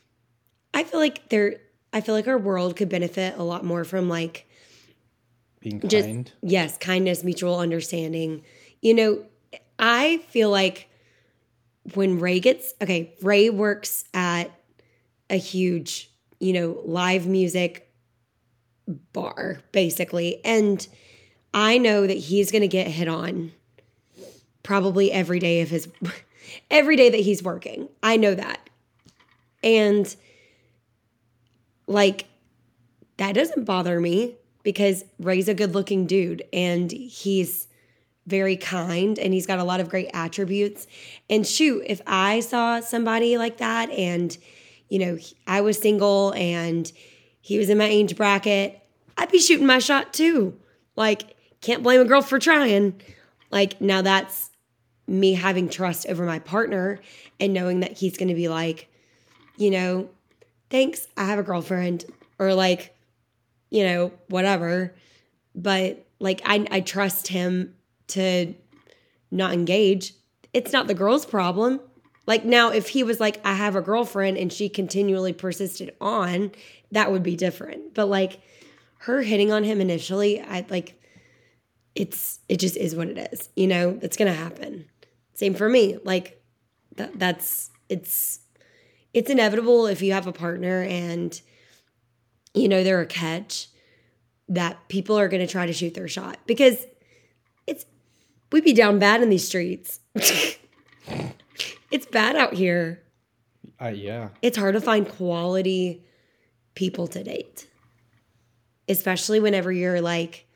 I feel like there, I feel like our world could benefit a lot more from like being just, kind. yes, kindness, mutual understanding. You know, I feel like when Ray gets, okay, Ray works at a huge, you know, live music bar, basically. And I know that he's going to get hit on probably every day of his, every day that he's working. I know that. And like, that doesn't bother me because Ray's a good looking dude and he's very kind and he's got a lot of great attributes. And shoot, if I saw somebody like that and, you know, I was single and he was in my age bracket, I'd be shooting my shot too. Like, can't blame a girl for trying. Like, now that's me having trust over my partner and knowing that he's going to be like, you know, thanks, I have a girlfriend, or like, you know, whatever. But like, I, I trust him to not engage. It's not the girl's problem. Like now, if he was like, I have a girlfriend and she continually persisted on, that would be different. But like her hitting on him initially, I like, it's, it just is what it is. You know, it's going to happen. Same for me. Like that, that's, it's, it's inevitable if you have a partner and, you know, they're a catch, that people are going to try to shoot their shot because it's, we'd be down bad in these streets. It's bad out here. Uh, yeah. It's hard to find quality people to date, especially whenever you're like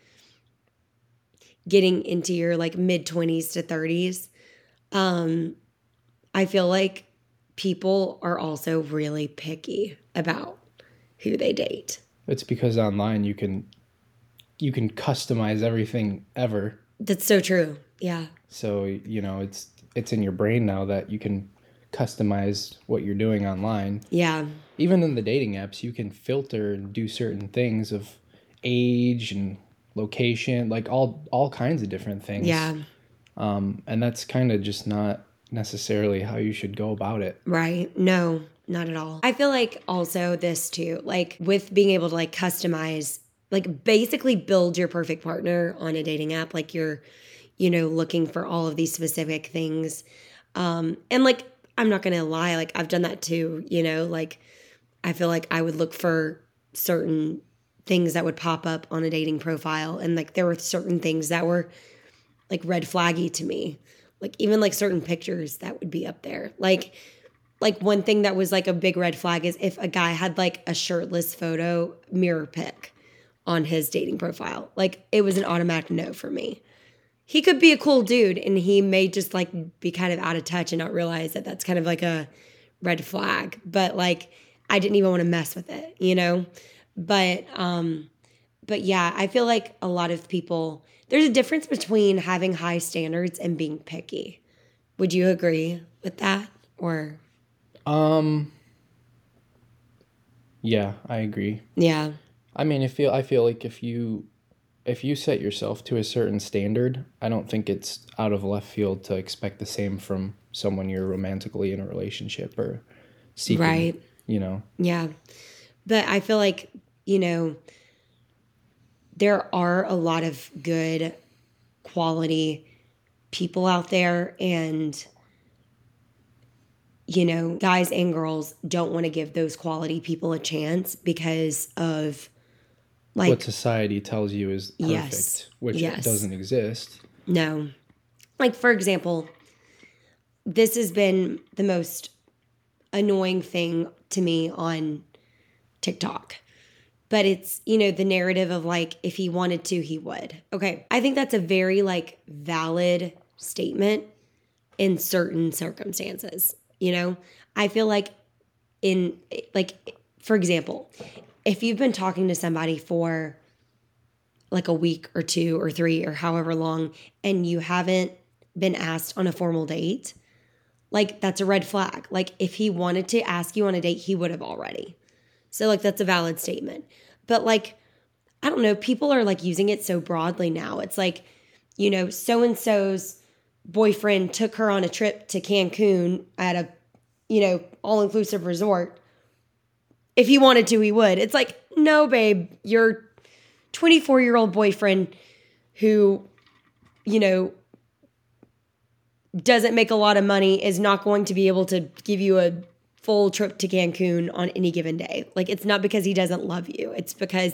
getting into your like mid twenties to thirties. Um, I feel like people are also really picky about who they date. It's because online you can you can customize everything ever. That's so true. Yeah. So, you know, it's it's in your brain now that you can customize what you're doing online. Yeah. Even in the dating apps, you can filter and do certain things of age and location, like all all kinds of different things. Yeah. Um, and that's kind of just not necessarily how you should go about it. Right. No, not at all. I feel like also this too, like with being able to like customize, like basically build your perfect partner on a dating app, like you're, you know, looking for all of these specific things. Um, and like, I'm not going to lie, like I've done that too, you know, like I feel like I would look for certain things that would pop up on a dating profile. And like there were certain things that were like red flaggy to me. Like even like certain pictures that would be up there. Like like one thing that was like a big red flag is if a guy had like a shirtless photo mirror pic on his dating profile. Like it was an automatic no for me. He could be a cool dude and he may just like be kind of out of touch and not realize that that's kind of like a red flag. But like I didn't even want to mess with it, you know? But um but yeah, I feel like a lot of people, there's a difference between having high standards and being picky. Would you agree with that? Or Um yeah, I agree. yeah. I mean, I feel I feel like if you if you set yourself to a certain standard, I don't think it's out of left field to expect the same from someone you're romantically in a relationship or seeking, Right. you know. Yeah. But I feel like, you know, there are a lot of good quality people out there, and you know, guys and girls don't want to give those quality people a chance because of like What society tells you is perfect, yes, which yes. doesn't exist. No. Like for example, this has been the most annoying thing to me on TikTok. But it's, you know, the narrative of like, if he wanted to, he would. Okay. I think that's a very like valid statement in certain circumstances. You know, I feel like in like, for example, if you've been talking to somebody for like a week or two or three or however long, and you haven't been asked on a formal date, like that's a red flag. Like if he wanted to ask you on a date, he would have already. So like that's a valid statement. But like, I don't know, people are like using it so broadly now. It's like, you know, so-and-so's boyfriend took her on a trip to Cancun at a, you know, all-inclusive resort. If he wanted to, he would. It's like, no, babe, your twenty-four-year-old boyfriend who, you know, doesn't make a lot of money is not going to be able to give you a full trip to Cancun on any given day. Like, it's not because he doesn't love you. It's because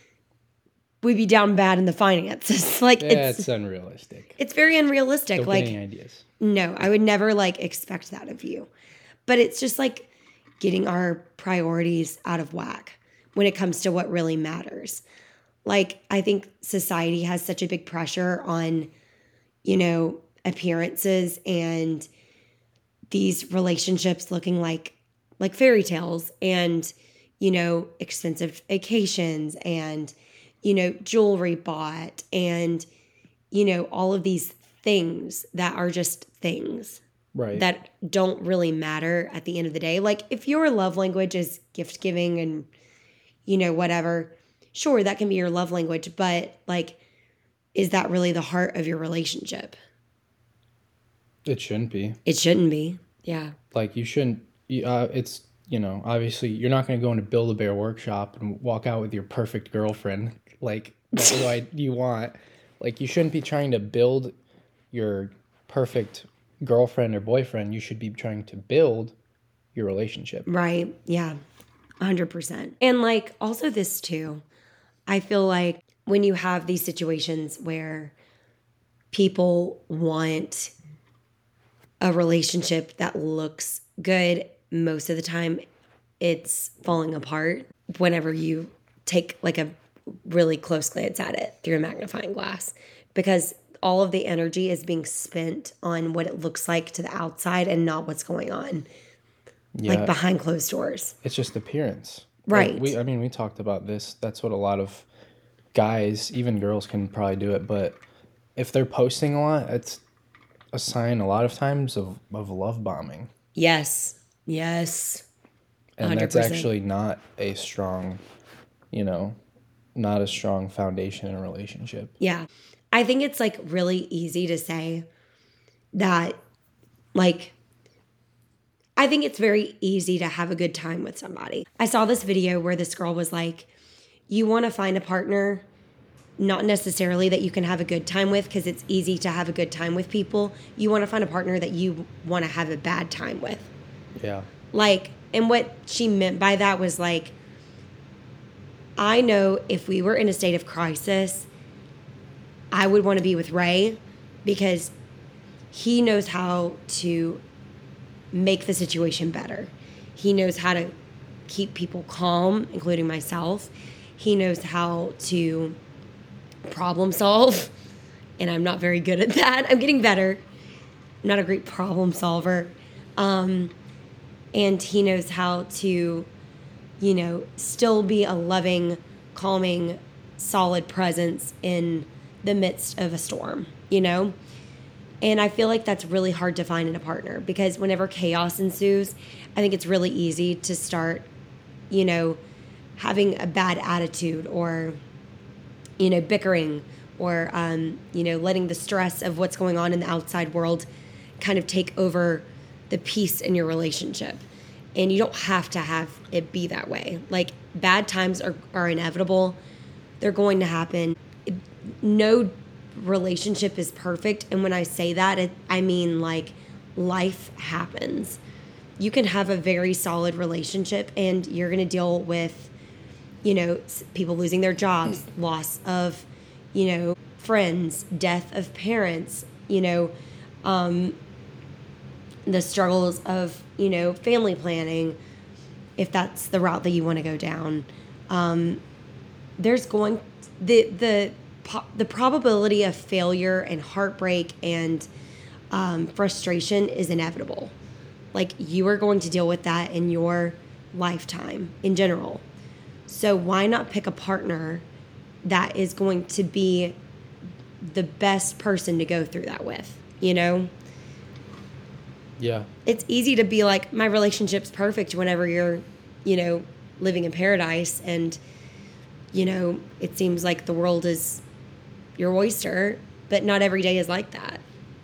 we'd be down bad in the finances. Like, Yeah, it's, it's unrealistic. It's very unrealistic. Don't like, get any ideas. No, I would never like expect that of you. But it's just like getting our priorities out of whack when it comes to what really matters. Like, I think society has such a big pressure on, you know, appearances and these relationships looking like like fairy tales and, you know, expensive vacations and, you know, jewelry bought and, you know, all of these things that are just things right. that don't really matter at the end of the day. Like if your love language is gift giving and, you know, whatever, sure, that can be your love language, but like, is that really the heart of your relationship? It shouldn't be. It shouldn't be. Yeah. Like you shouldn't, uh, it's, you know, obviously you're not going to go into Build-A-Bear workshop and walk out with your perfect girlfriend. Like that's what you want. Like you shouldn't be trying to build your perfect girlfriend or boyfriend. You should be trying to build your relationship. Right. Yeah. one hundred percent. And like also this too, I feel like when you have these situations where people want a relationship that looks good, most of the time it's falling apart whenever you take like a really close glance at it through a magnifying glass, because all of the energy is being spent on what it looks like to the outside and not what's going on, yeah. like behind closed doors. It's just appearance. Right. Like we, I mean, we talked about this. That's what a lot of guys, even girls can probably do it. But if they're posting a lot, it's a sign a lot of times of, of love bombing. Yes. Yes. And one hundred percent. That's actually not a strong, you know, not a strong foundation in a relationship. Yeah. I think it's like really easy to say that, like, I think it's very easy to have a good time with somebody. I saw this video where this girl was like, you want to find a partner, not necessarily that you can have a good time with, because it's easy to have a good time with people. You want to find a partner that you want to have a bad time with. Yeah. Like, and what she meant by that was like, I know if we were in a state of crisis, I would want to be with Ray because he knows how to make the situation better. He knows how to keep people calm, including myself. He knows how to problem solve, and I'm not very good at that. I'm getting better. I'm not a great problem solver. Um, and he knows how to, you know, still be a loving, calming, solid presence in the midst of a storm, you know? And I feel like that's really hard to find in a partner, because whenever chaos ensues, I think it's really easy to start, you know, having a bad attitude, or, you know, bickering, or, um, you know, letting the stress of what's going on in the outside world kind of take over the peace in your relationship. And you don't have to have it be that way. Like, bad times are, are inevitable. They're going to happen. No relationship is perfect. And when I say that, it, I mean, like, life happens. You can have a very solid relationship and you're going to deal with, you know, people losing their jobs, loss of, you know, friends, death of parents, you know, um, the struggles of, you know, family planning, if that's the route that you want to go down. Um, there's going, the, the, the probability of failure and heartbreak and um, frustration is inevitable. Like, you are going to deal with that in your lifetime in general. So why not pick a partner that is going to be the best person to go through that with, you know? Yeah. It's easy to be like, my relationship's perfect whenever you're, you know, living in paradise and, you know, it seems like the world is your oyster, but not every day is like that.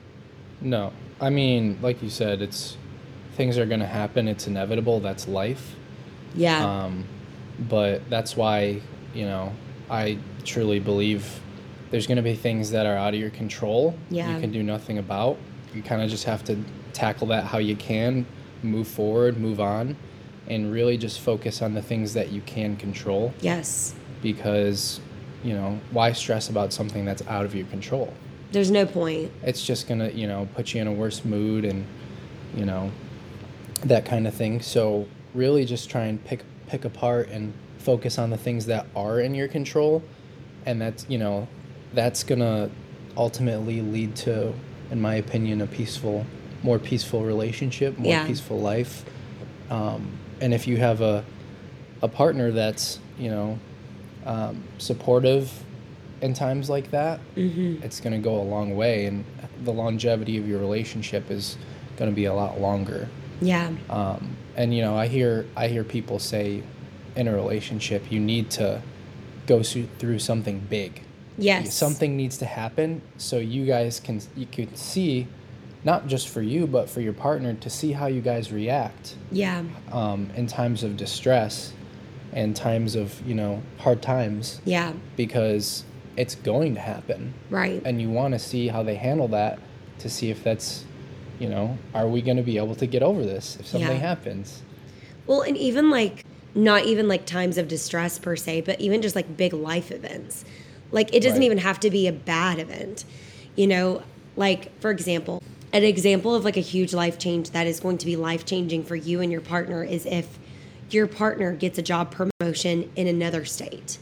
No. I mean, like you said, it's things are going to happen. It's inevitable. That's life. Yeah. Um, but that's why, you know, I truly believe there's going to be things that are out of your control. Yeah. You can do nothing about. You kind of just have to tackle that how you can, move forward, move on, and really just focus on the things that you can control. Yes. Because, you know, why stress about something that's out of your control? There's no point. It's just going to, you know, put you in a worse mood and, you know, that kind of thing. So really just try and pick pick apart and focus on the things that are in your control. And that's, you know, that's going to ultimately lead to, in my opinion, a peaceful, more peaceful relationship, more Yeah. peaceful life. Um, and if you have a, a partner that's, you know, um, supportive in times like that, Mm-hmm. it's going to go a long way. And the longevity of your relationship is going to be a lot longer. Yeah. Um, and, you know, I hear, I hear people say in a relationship, you need to go su- through something big. Yes. Something needs to happen so you guys can, you can see, not just for you, but for your partner, to see how you guys react Yeah. um, in times of distress and times of, you know, hard times. Yeah. Because it's going to happen. Right. And you want to see how they handle that to see if that's, you know, are we going to be able to get over this if something Yeah. happens? Well, and even like, not even like times of distress per se, but even just like big life events. Like, it doesn't Right. even have to be a bad event. You know, like, for example, an example of like a huge life change that is going to be life changing for you and your partner is if your partner gets a job promotion in another state.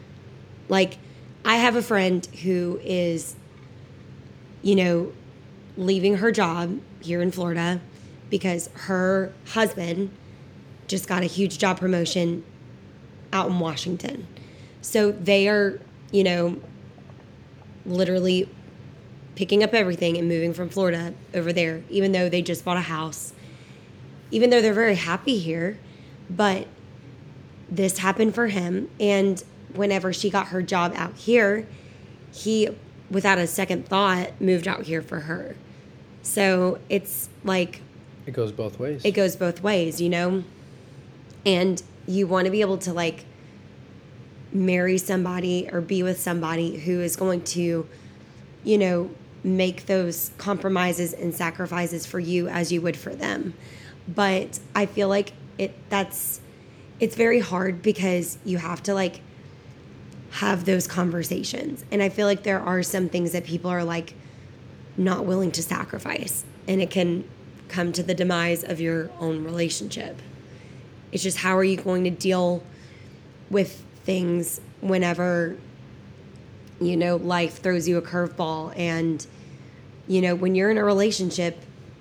Like, I have a friend who is, you know, leaving her job here in Florida because her husband just got a huge job promotion out in Washington. So they are, you know, literally picking up everything and moving from Florida over there, even though they just bought a house, even though they're very happy here. But this happened for him. And whenever she got her job out here, he, without a second thought, moved out here for her. So it's like, It goes both ways. it goes both ways, you know? And you want to be able to like marry somebody or be with somebody who is going to, you know, make those compromises and sacrifices for you as you would for them. But I feel like it that's it's very hard because you have to like have those conversations. And I feel like there are some things that people are like not willing to sacrifice, and it can come to the demise of your own relationship. It's just how are you going to deal with things whenever, you know, life throws you a curveball. And, you know, when you're in a relationship,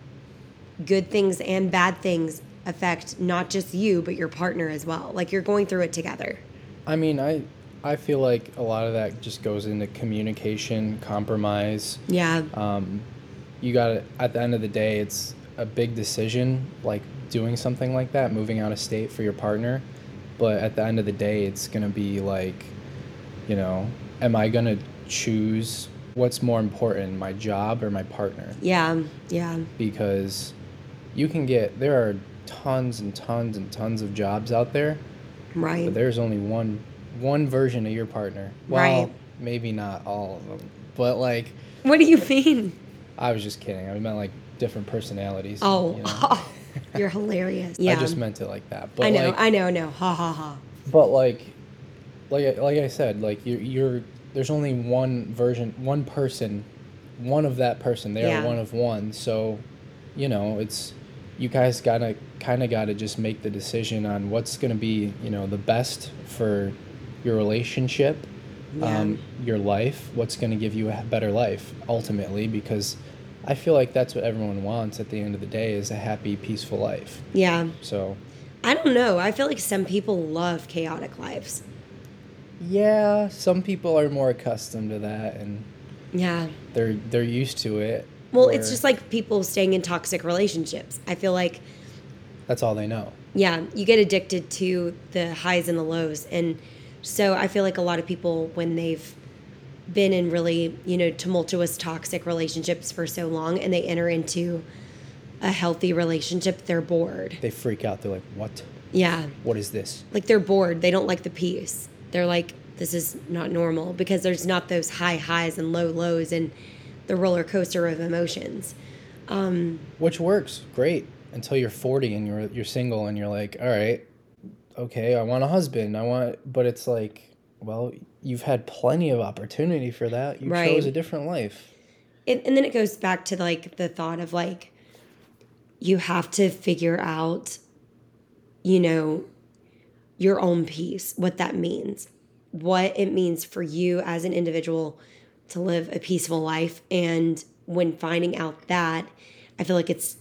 good things and bad things affect not just you, but your partner as well. Like you're going through it together. I mean, I I feel like a lot of that just goes into communication, compromise. Yeah. Um, you got to, at the end of the day, it's a big decision, like doing something like that, moving out of state for your partner. But at the end of the day, it's going to be like, you know, am I going to choose what's more important, my job or my partner? Yeah. Yeah. Because you can get, there are tons and tons and tons of jobs out there, Right. but there's only one one version of your partner. Well, Right. maybe not all of them, but like, What do you mean? I was just kidding. I meant like different personalities. Oh, you know? You're hilarious. Yeah. I just meant it like that. But I know, like, I know, no. Ha ha ha. but like, like like I said, like you're you're there's only one version, one person, one of that person. They Yeah. are one of one. So, you know, it's you guys gotta kind of gotta just make the decision on what's gonna be, you know, the best for your relationship, Yeah. um, your life, what's gonna give you a better life ultimately, because I feel like that's what everyone wants at the end of the day is a happy, peaceful life. Yeah. So, I don't know. I feel like some people love chaotic lives. yeah, some people are more accustomed to that and Yeah. they're they're used to it. Well, where it's just like people staying in toxic relationships. I feel like, that's all they know. yeah, you get addicted to the highs and the lows. And so I feel like a lot of people, when they've been in really, you know, tumultuous, toxic relationships for so long and they enter into a healthy relationship, they're bored. They freak out. They're like, "What? Yeah. What is this?" Like they're bored. They don't like the peace. They're like, this is not normal because there's not those high highs and low lows and the roller coaster of emotions. Um, Which works great until you're forty and you're you're single and you're like, "All right, okay, I want a husband. I want," but it's like, well, you've had plenty of opportunity for that. You Right. chose a different life. it, and then it goes back to like the thought of like, you have to figure out, you know, your own peace, what that means, what it means for you as an individual to live a peaceful life. And when finding out that, I feel like it's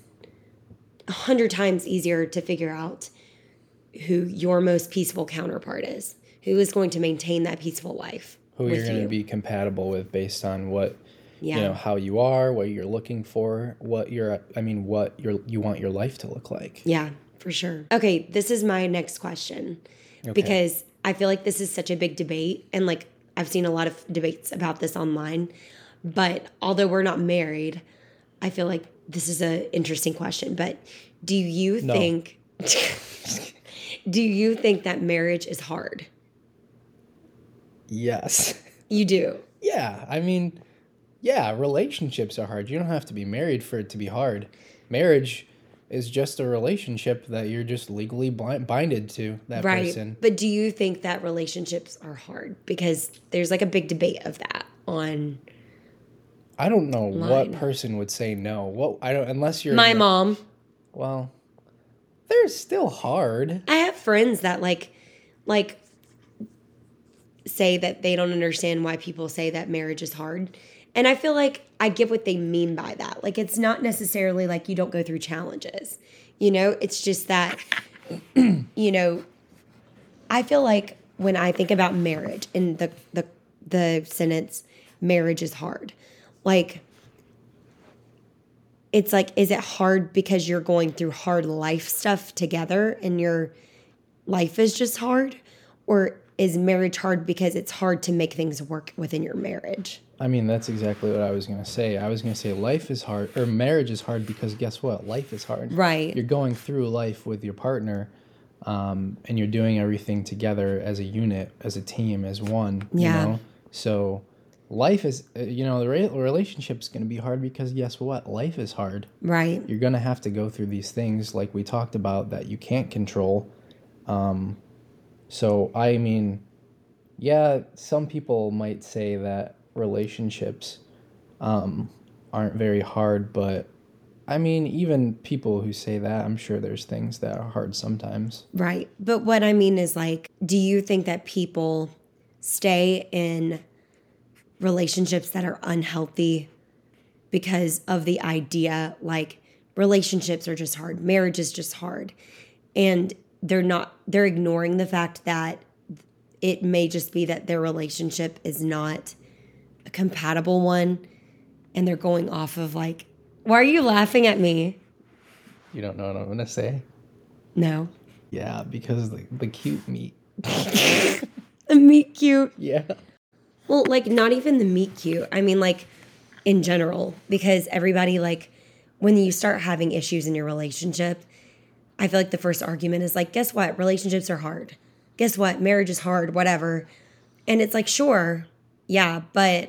a hundred times easier to figure out who your most peaceful counterpart is, who is going to maintain that peaceful life. Who with you're going you. to be compatible with based on what, Yeah. you know, how you are, what you're looking for, what you're, I mean, what you're, you want your life to look like. Yeah, for sure. Okay, this is my next question. Okay. Because I feel like this is such a big debate. And like, I've seen a lot of debates about this online. But although we're not married, I feel like this is an interesting question. But do you No. think, do you think that marriage is hard? Yes. You do. Yeah, I mean, yeah, relationships are hard. You don't have to be married for it to be hard. Marriage is just a relationship that you're just legally blind, binded to that Right. person. But do you think that relationships are hard? Because there's like a big debate of that on I don't know Line. what person would say no. What I don't unless you're my in the- mom. Well, they're still hard. I have friends that like like say that they don't understand why people say that marriage is hard. And I feel like I get what they mean by that. Like it's not necessarily like you don't go through challenges. You know, it's just that you know, I feel like when I think about marriage in the the the sentence marriage is hard. Like it's like is it hard because you're going through hard life stuff together and your life is just hard, or is marriage hard because it's hard to make things work within your marriage? I mean, that's exactly what I was going to say. I was going to say life is hard, or marriage is hard because guess what? Life is hard. Right. You're going through life with your partner, um, and you're doing everything together as a unit, as a team, as one. Yeah. You know? So life is, uh, you know, the re- relationship is going to be hard because guess what? Life is hard. Right. You're going to have to go through these things like we talked about that you can't control. Um, so, I mean, yeah, some people might say that relationships um, aren't very hard, but I mean, even people who say that, I'm sure there's things that are hard sometimes. Right. But what I mean is like, do you think that people stay in relationships that are unhealthy because of the idea like relationships are just hard, marriage is just hard, and they're not, they're ignoring the fact that it may just be that their relationship is not a compatible one, and they're going off of like, why are you laughing at me? You don't know what I'm going to say? No. Yeah, because the, the cute meat. The meat cute. Yeah. Well, like not even the meat cute. I mean like in general, because everybody like when you start having issues in your relationship, I feel like the first argument is like, guess what? Relationships are hard. Guess what? Marriage is hard, whatever. And it's like, sure, yeah, but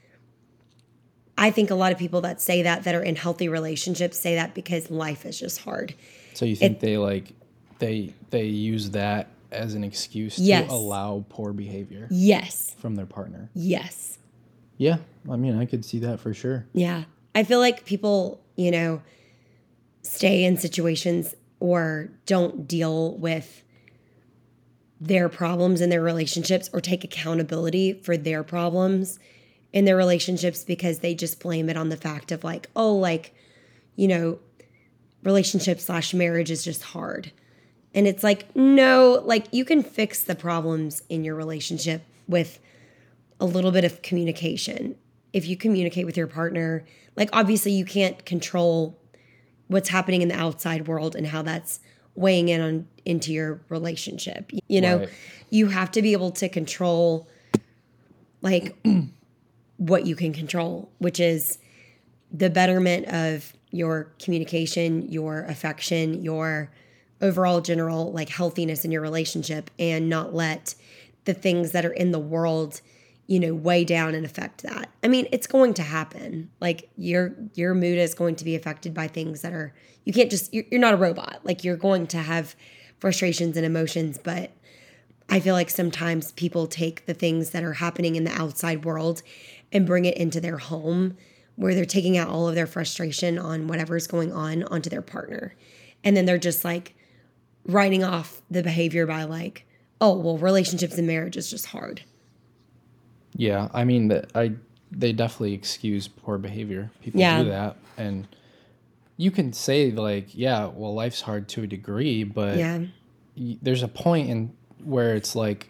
I think a lot of people that say that that are in healthy relationships say that because life is just hard. So you think It- they like they they use that as an excuse Yes. to allow poor behavior Yes. from their partner? Yes. Yeah, I mean, I could see that for sure. Yeah. I feel like people, you know, stay in situations or don't deal with their problems in their relationships or take accountability for their problems in their relationships because they just blame it on the fact of like, oh, like, you know, relationship slash marriage is just hard. And it's like, no, like you can fix the problems in your relationship with a little bit of communication. If you communicate with your partner, like obviously you can't control what's happening in the outside world and how that's weighing in on into your relationship. You know, Right. you have to be able to control like what you can control, which is the betterment of your communication, your affection, your overall general like healthiness in your relationship, and not let the things that are in the world, you know, weigh down and affect that. I mean, it's going to happen. Like your your mood is going to be affected by things that are, you can't just, you're, you're not a robot. Like you're going to have frustrations and emotions, but I feel like sometimes people take the things that are happening in the outside world and bring it into their home where they're taking out all of their frustration on whatever's going on onto their partner. And then they're just like writing off the behavior by like, oh, well, relationships and marriage is just hard. Yeah, I mean that I they definitely excuse poor behavior. People Yeah. do that, and you can say like, yeah, well, life's hard to a degree, but Yeah. y- there's a point in where it's like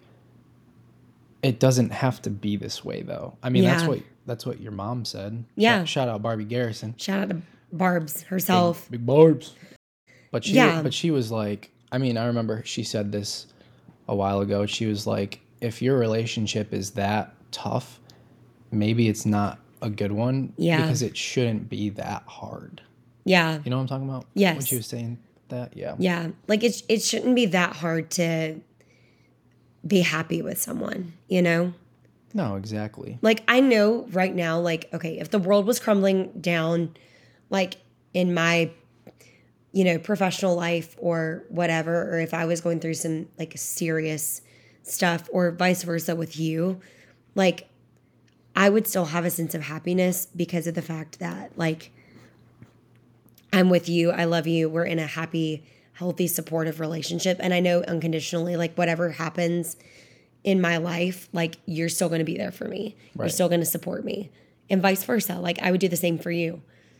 it doesn't have to be this way, though. I mean, that's Yeah. what that's what your mom said. Yeah. Shout, shout out Barbie Garrison. Shout out to Barb's herself. Big, big Barbs. But she Yeah. but she was like, I mean, I remember she said this a while ago. She was like, if your relationship is that tough, maybe it's not a good one. Yeah. Because it shouldn't be that hard. Yeah. You know what I'm talking about? Yes. When she was saying that, yeah. Yeah. Like it, it shouldn't be that hard to be happy with someone, you know? No, exactly. Like I know right now, like, okay, if the world was crumbling down, like in my, you know, professional life or whatever, or if I was going through some like serious stuff or vice versa with you, like I would still have a sense of happiness because of the fact that like I'm with you, I love you, we're in a happy, healthy, supportive relationship. And I know unconditionally, like whatever happens in my life, like you're still going to be there for me. You're Right. still going to support me and vice versa. Like I would do the same for you.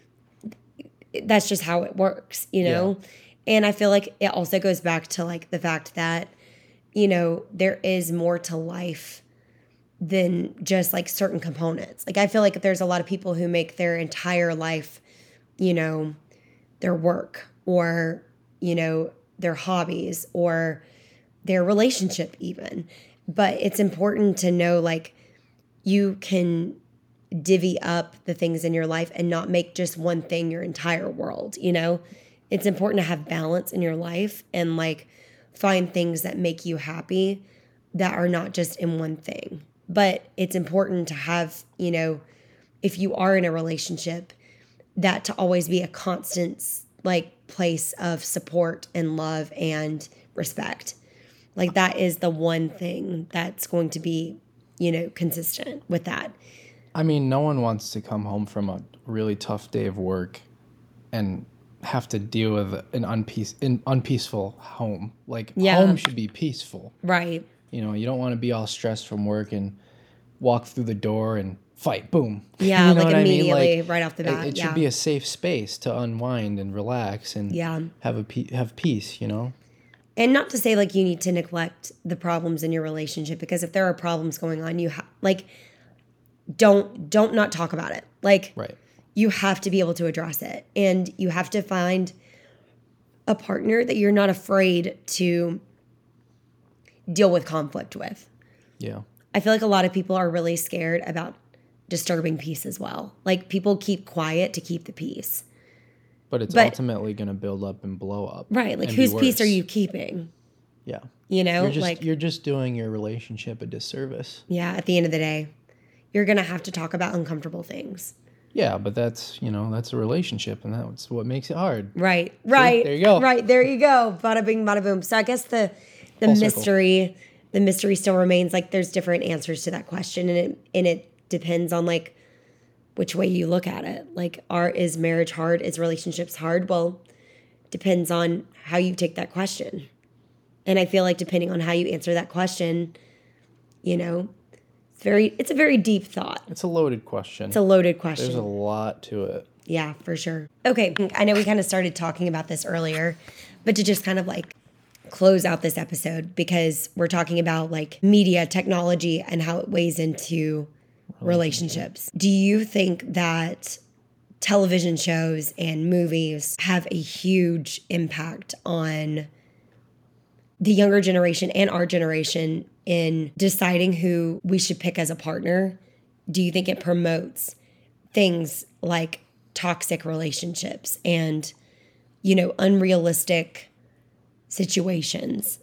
That's just how it works, you know? And I feel like it also goes back to like the fact that, you know, there is more to life than just like certain components. Like I feel like there's a lot of people who make their entire life, you know, their work or, you know, their hobbies or their relationship even. But it's important to know like you can divvy up the things in your life and not make just one thing your entire world, you know? It's important to have balance in your life and like find things that make you happy that are not just in one thing. But it's important to have, you know, if you are in a relationship, that to always be a constant like place of support and love and respect. Like that is the one thing that's going to be, you know, consistent with that. I mean, no one wants to come home from a really tough day of work and have to deal with an unpeace, an unpeaceful home. Like, Yeah. home should be peaceful. Right. You know, you don't want to be all stressed from work and walk through the door and fight, boom. Yeah, you know like what I mean? immediately, Like, right off the it, bat. it yeah. should be a safe space to unwind and relax and Yeah. have a pe- have peace, you know? And not to say like you need to neglect the problems in your relationship, because if there are problems going on, you ha- like don't don't not talk about it. Like Right. you have to be able to address it, and you have to find a partner that you're not afraid to deal with conflict with. Yeah. I feel like a lot of people are really scared about disturbing peace as well. Like people keep quiet to keep the peace. But it's But- ultimately going to build up and blow up. Right. Like and be whose peace are worse. you keeping? Yeah. You know, You're just like you're just doing your relationship a disservice. yeah, at the end of the day, you're going to have to talk about uncomfortable things. Yeah, but that's, you know, that's a relationship, and that's what makes it hard. Right. Right. there you go. Right. There you go. Bada bing, bada boom. So I guess the the Full circle. mystery, the mystery still remains. Like there's different answers to that question, and it and it depends on like which way you look at it. Like, are is marriage hard? Is relationships hard? Well, depends on how you take that question. And I feel like depending on how you answer that question, you know, it's very it's a very deep thought. It's a loaded question. It's a loaded question. There's a lot to it. Yeah, for sure. Okay, I know we kind of started talking about this earlier, but to just kind of like close out this episode, because we're talking about like media, technology, and how it weighs into relationships. Do you think that television shows and movies have a huge impact on the younger generation and our generation in deciding who we should pick as a partner? Do you think it promotes things like toxic relationships and, you know, unrealistic situations?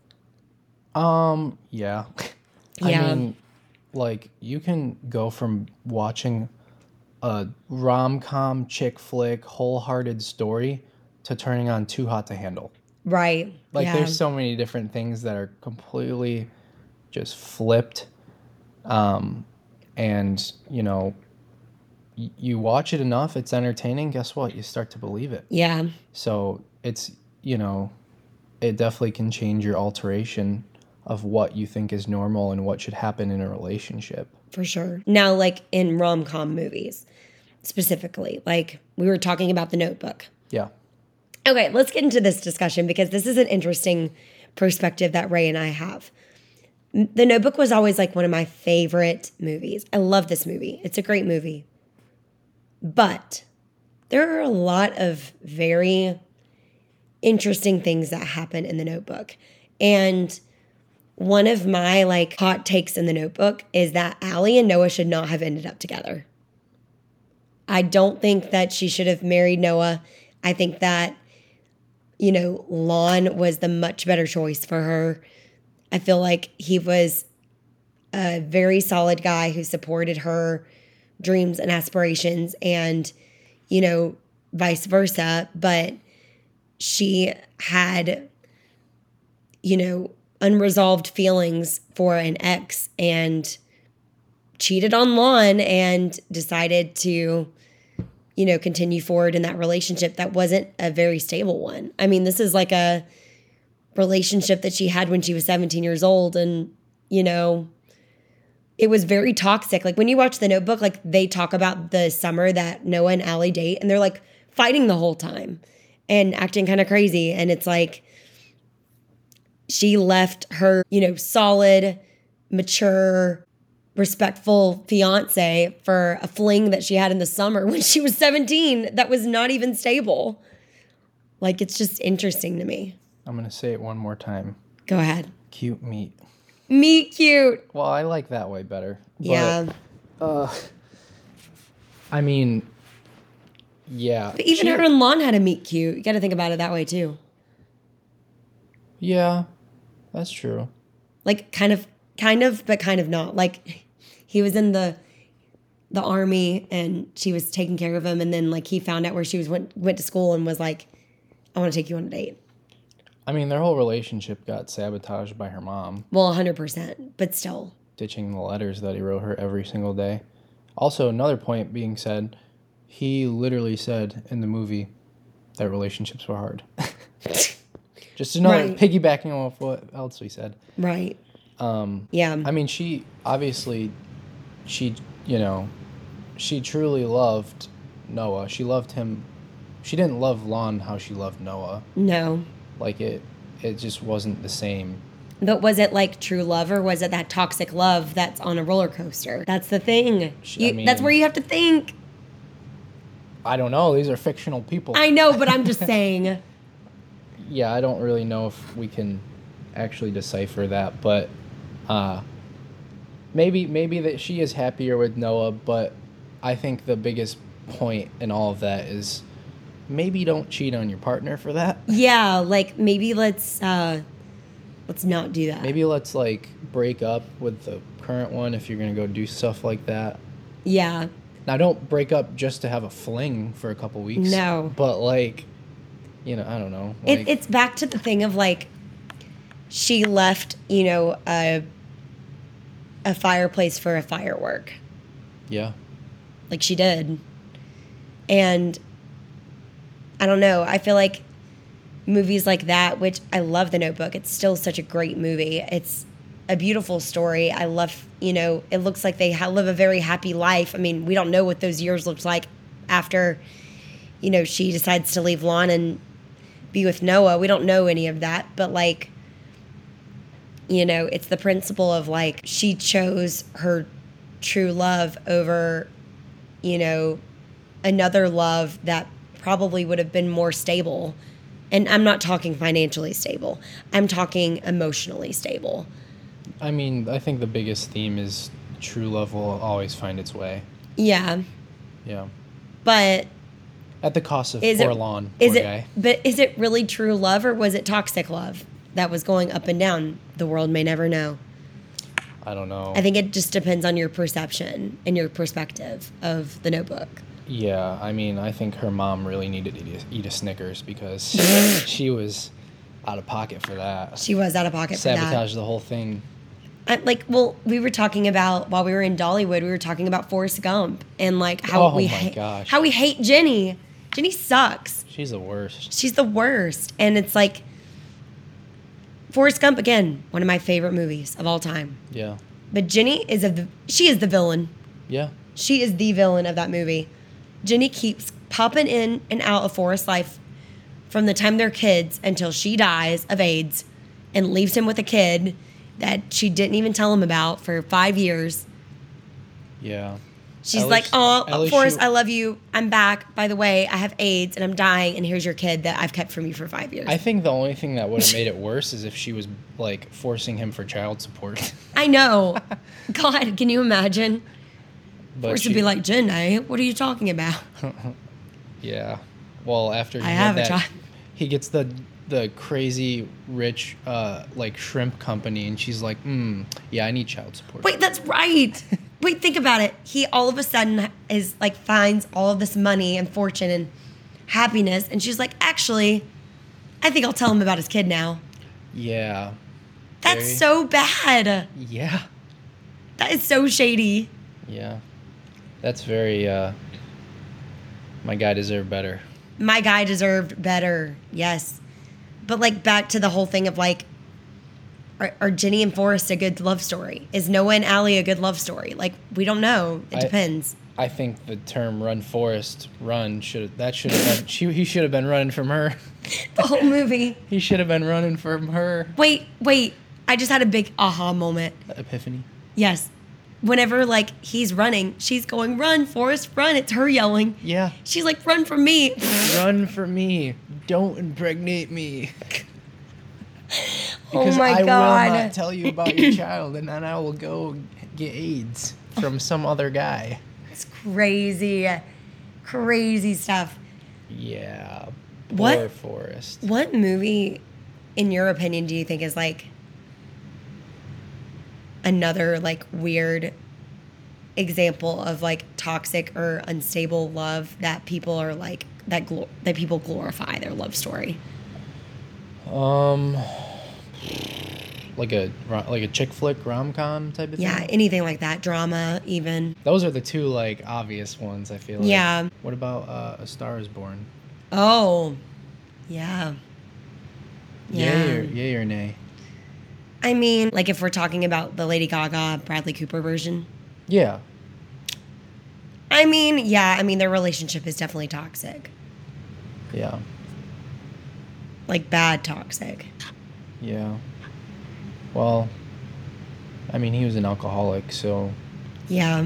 Um, yeah. Yeah. I mean, like, you can go from watching a rom-com chick flick wholehearted story to turning on Too Hot to Handle. Right. Like, yeah. there's so many different things that are completely just flipped. Um, and, you know, y- you watch it enough, it's entertaining. Guess what? You start to believe it. Yeah. So it's, you know, it definitely can change your alteration of what you think is normal and what should happen in a relationship. For sure. Now, like in rom-com movies specifically, like we were talking about The Notebook. Yeah. Okay, let's get into this discussion, because this is an interesting perspective that Ray and I have. The Notebook was always like one of my favorite movies. I love this movie. It's a great movie. But there are a lot of very interesting things that happen in The Notebook. And one of my like hot takes in The Notebook is that Allie and Noah should not have ended up together. I don't think that she should have married Noah. I think that, you know, Lon was the much better choice for her. I feel like he was a very solid guy who supported her dreams and aspirations, and, you know, vice versa. But she had, you know, unresolved feelings for an ex and cheated on Lon and decided to, you know, continue forward in that relationship that wasn't a very stable one. I mean, this is like a relationship that she had when she was seventeen years old, and, you know, it was very toxic. Like when you watch The Notebook, like they talk about the summer that Noah and Allie date, and they're like fighting the whole time and acting kind of crazy. And it's like she left her, you know, solid, mature, respectful fiance for a fling that she had in the summer when she was seventeen that was not even stable. Like, it's just interesting to me. I'm going to say it one more time. Go ahead. Cute meat. Meet cute. Well, I like that way better. But, Yeah. Uh, I mean, yeah. But even She- her and Lon had a meet cute. You got to think about it that way too. Yeah, that's true. Like kind of, kind of, but kind of not. Like he was in the the army and she was taking care of him, and then like he found out where she was went went to school and was like, "I want to take you on a date." I mean, their whole relationship got sabotaged by her mom, Well, one hundred percent, but still. ditching the letters that he wrote her every single day. Also, another point being said, He literally said in the movie that relationships were hard. Just another Right. piggybacking off what else we said. Right. Um, Yeah. I mean, she obviously, she, you know, she truly loved Noah. She loved him. She didn't love Lon how she loved Noah. No. Like it, it just wasn't the same. But was it like true love, or was it that toxic love that's on a roller coaster? That's the thing. She- I You, mean- that's where you have to think. I don't know. These are fictional people. I know, but I'm just saying. Yeah, I don't really know if we can actually decipher that, but uh, maybe maybe that she is happier with Noah. But I think the biggest point in all of that is maybe don't cheat on your partner for that. Yeah, like maybe let's uh let's not do that. Maybe let's like break up with the current one if you're gonna go do stuff like that. Yeah. Now don't break up just to have a fling for a couple weeks. No. But like, you know, I don't know. It, Like, it's back to the thing of like she left, you know, a a fireplace for a firework. yeah. Like she did. And I don't know, I feel like movies like that, which I love The Notebook. It's still such a great movie. It's a beautiful story. I love, you know, it looks like they ha- live a very happy life. I mean, we don't know what those years looked like after, you know, she decides to leave Lon and be with Noah. We don't know any of that, but like, you know, it's the principle of like she chose her true love over, you know, another love that probably would have been more stable. And I'm not talking financially stable. I'm talking emotionally stable. I mean, I think the biggest theme is true love will always find its way. Yeah. Yeah. But At the cost of is poor it Lon, is poor it guy. but is it really true love, or was it toxic love that was going up and down? The world may never know. I don't know. I think it just depends on your perception and your perspective of The Notebook. Yeah, I mean, I think her mom really needed to eat a, eat a Snickers because she was out of pocket for that. She was out of pocket for that. Sabotaged the whole thing. I, like, well, we were talking about while we were in Dollywood, we were talking about Forrest Gump and like how Oh we my hate, gosh. how we hate Jenny. Jenny sucks. She's the worst. She's the worst, and it's like Forrest Gump again, one of my favorite movies of all time. Yeah. But Jenny is a she is the villain. Yeah. She is the villain of that movie. Jenny keeps popping in and out of Forrest's life from the time they're kids until she dies of AIDS and leaves him with a kid that she didn't even tell him about for five years. Yeah. She's At like, least- oh, at least Forrest, she- I love you. I'm back. By the way, I have AIDS and I'm dying, and here's your kid that I've kept from you for five years. I think the only thing that would have made it worse is if she was like forcing him for child support. I know. God, can you imagine? But Forrest she- would be like, Jenny, what are you talking about? Yeah. Well, after he I had have a that, child. he gets the the crazy rich uh like shrimp company, and she's like, mm, yeah, I need child support. Wait, that's right. Wait, think about it. He all of a sudden is like finds all of this money and fortune and happiness, and she's like, actually, I think I'll tell him about his kid now. Yeah. That's Very- so bad. Yeah. That is so shady. Yeah. That's very uh my guy deserved better. My guy deserved better. Yes. But like back to the whole thing of like, are, are Jenny and Forrest a good love story? Is Noah and Allie a good love story? Like, we don't know. It I- depends. I think the term "run Forrest run" should that should have been she he should have been running from her. The whole movie. He should have been running from her. Wait, wait. I just had a big aha moment. Epiphany. Yes. Whenever like he's running, she's going, run, Forrest, run. It's her yelling. Yeah. She's like, run from me. Run for me. Don't impregnate me. Oh Because my I God. will not tell you about your child, and then I will go get AIDS from some other guy. It's crazy. Crazy stuff. Yeah. Poor What? Forrest. What movie, in your opinion, do you think is like another like weird example of like toxic or unstable love that people are like that glo- that people glorify their love story? Um, like a ro- like a chick flick rom com type of Yeah, thing. anything like that, drama even. Those are the two like obvious ones. I feel like. Yeah. What about uh, A Star Is Born? Oh, yeah. Yeah. Yay or yay or nay? I mean, like if we're talking about the Lady Gaga Bradley Cooper version. Yeah. I mean, yeah, I mean their relationship is definitely toxic. Yeah. Like bad toxic. Yeah. Well, I mean, he was an alcoholic, so. Yeah.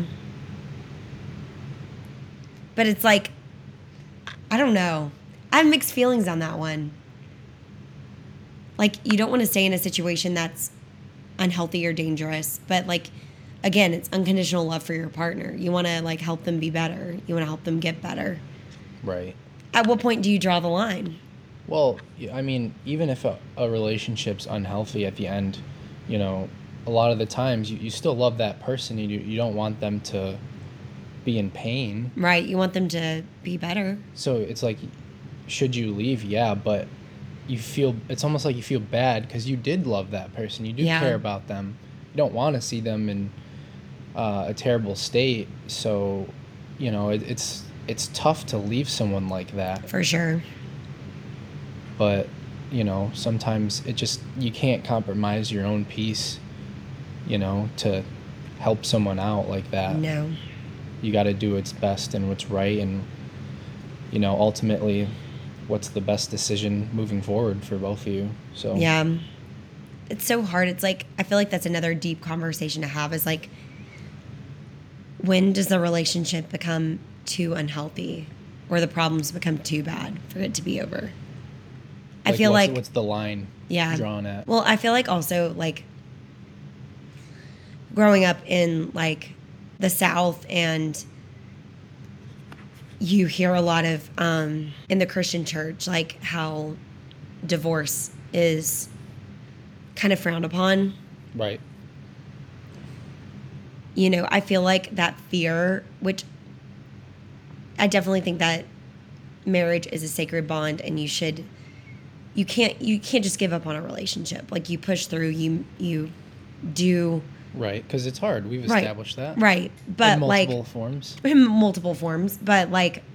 But it's like, I don't know. I have mixed feelings on that one. Like, you don't want to stay in a situation that's unhealthy or dangerous, but like, again, it's unconditional love for your partner. You want to like help them be better. You want to help them get better. Right. At what point do you draw the line? Well, I mean, even if a, a relationship's unhealthy at the end, you know, a lot of the times you, you still love that person. You you don't want them to be in pain. Right. You want them to be better. So it's like, should you leave? Yeah, but you feel, it's almost like you feel bad because you did love that person. You do Yeah. care about them. You don't want to see them in uh, a terrible state. So, you know, it, it's it's tough to leave someone like that. For sure. But, you know, sometimes it just, you can't compromise your own peace, you know, to help someone out like that. No. You got to do what's best and what's right, and, you know, ultimately what's the best decision moving forward for both of you. So Yeah. It's so hard. It's like, I feel like that's another deep conversation to have is like, when does the relationship become too unhealthy or the problems become too bad for it to be over? I Like, feel what's, like, what's the line yeah. drawn at? Well, I feel like also like growing up in like the South, and you hear a lot of um, in the Christian church, like how divorce is kind of frowned upon. Right. You know, I feel like that fear, which I definitely think that marriage is a sacred bond, and you should, you can't, you can't just give up on a relationship. Like you push through, you, you do. Right, because it's hard. We've Right. established that. Right. But in multiple like forms. in multiple forms, but like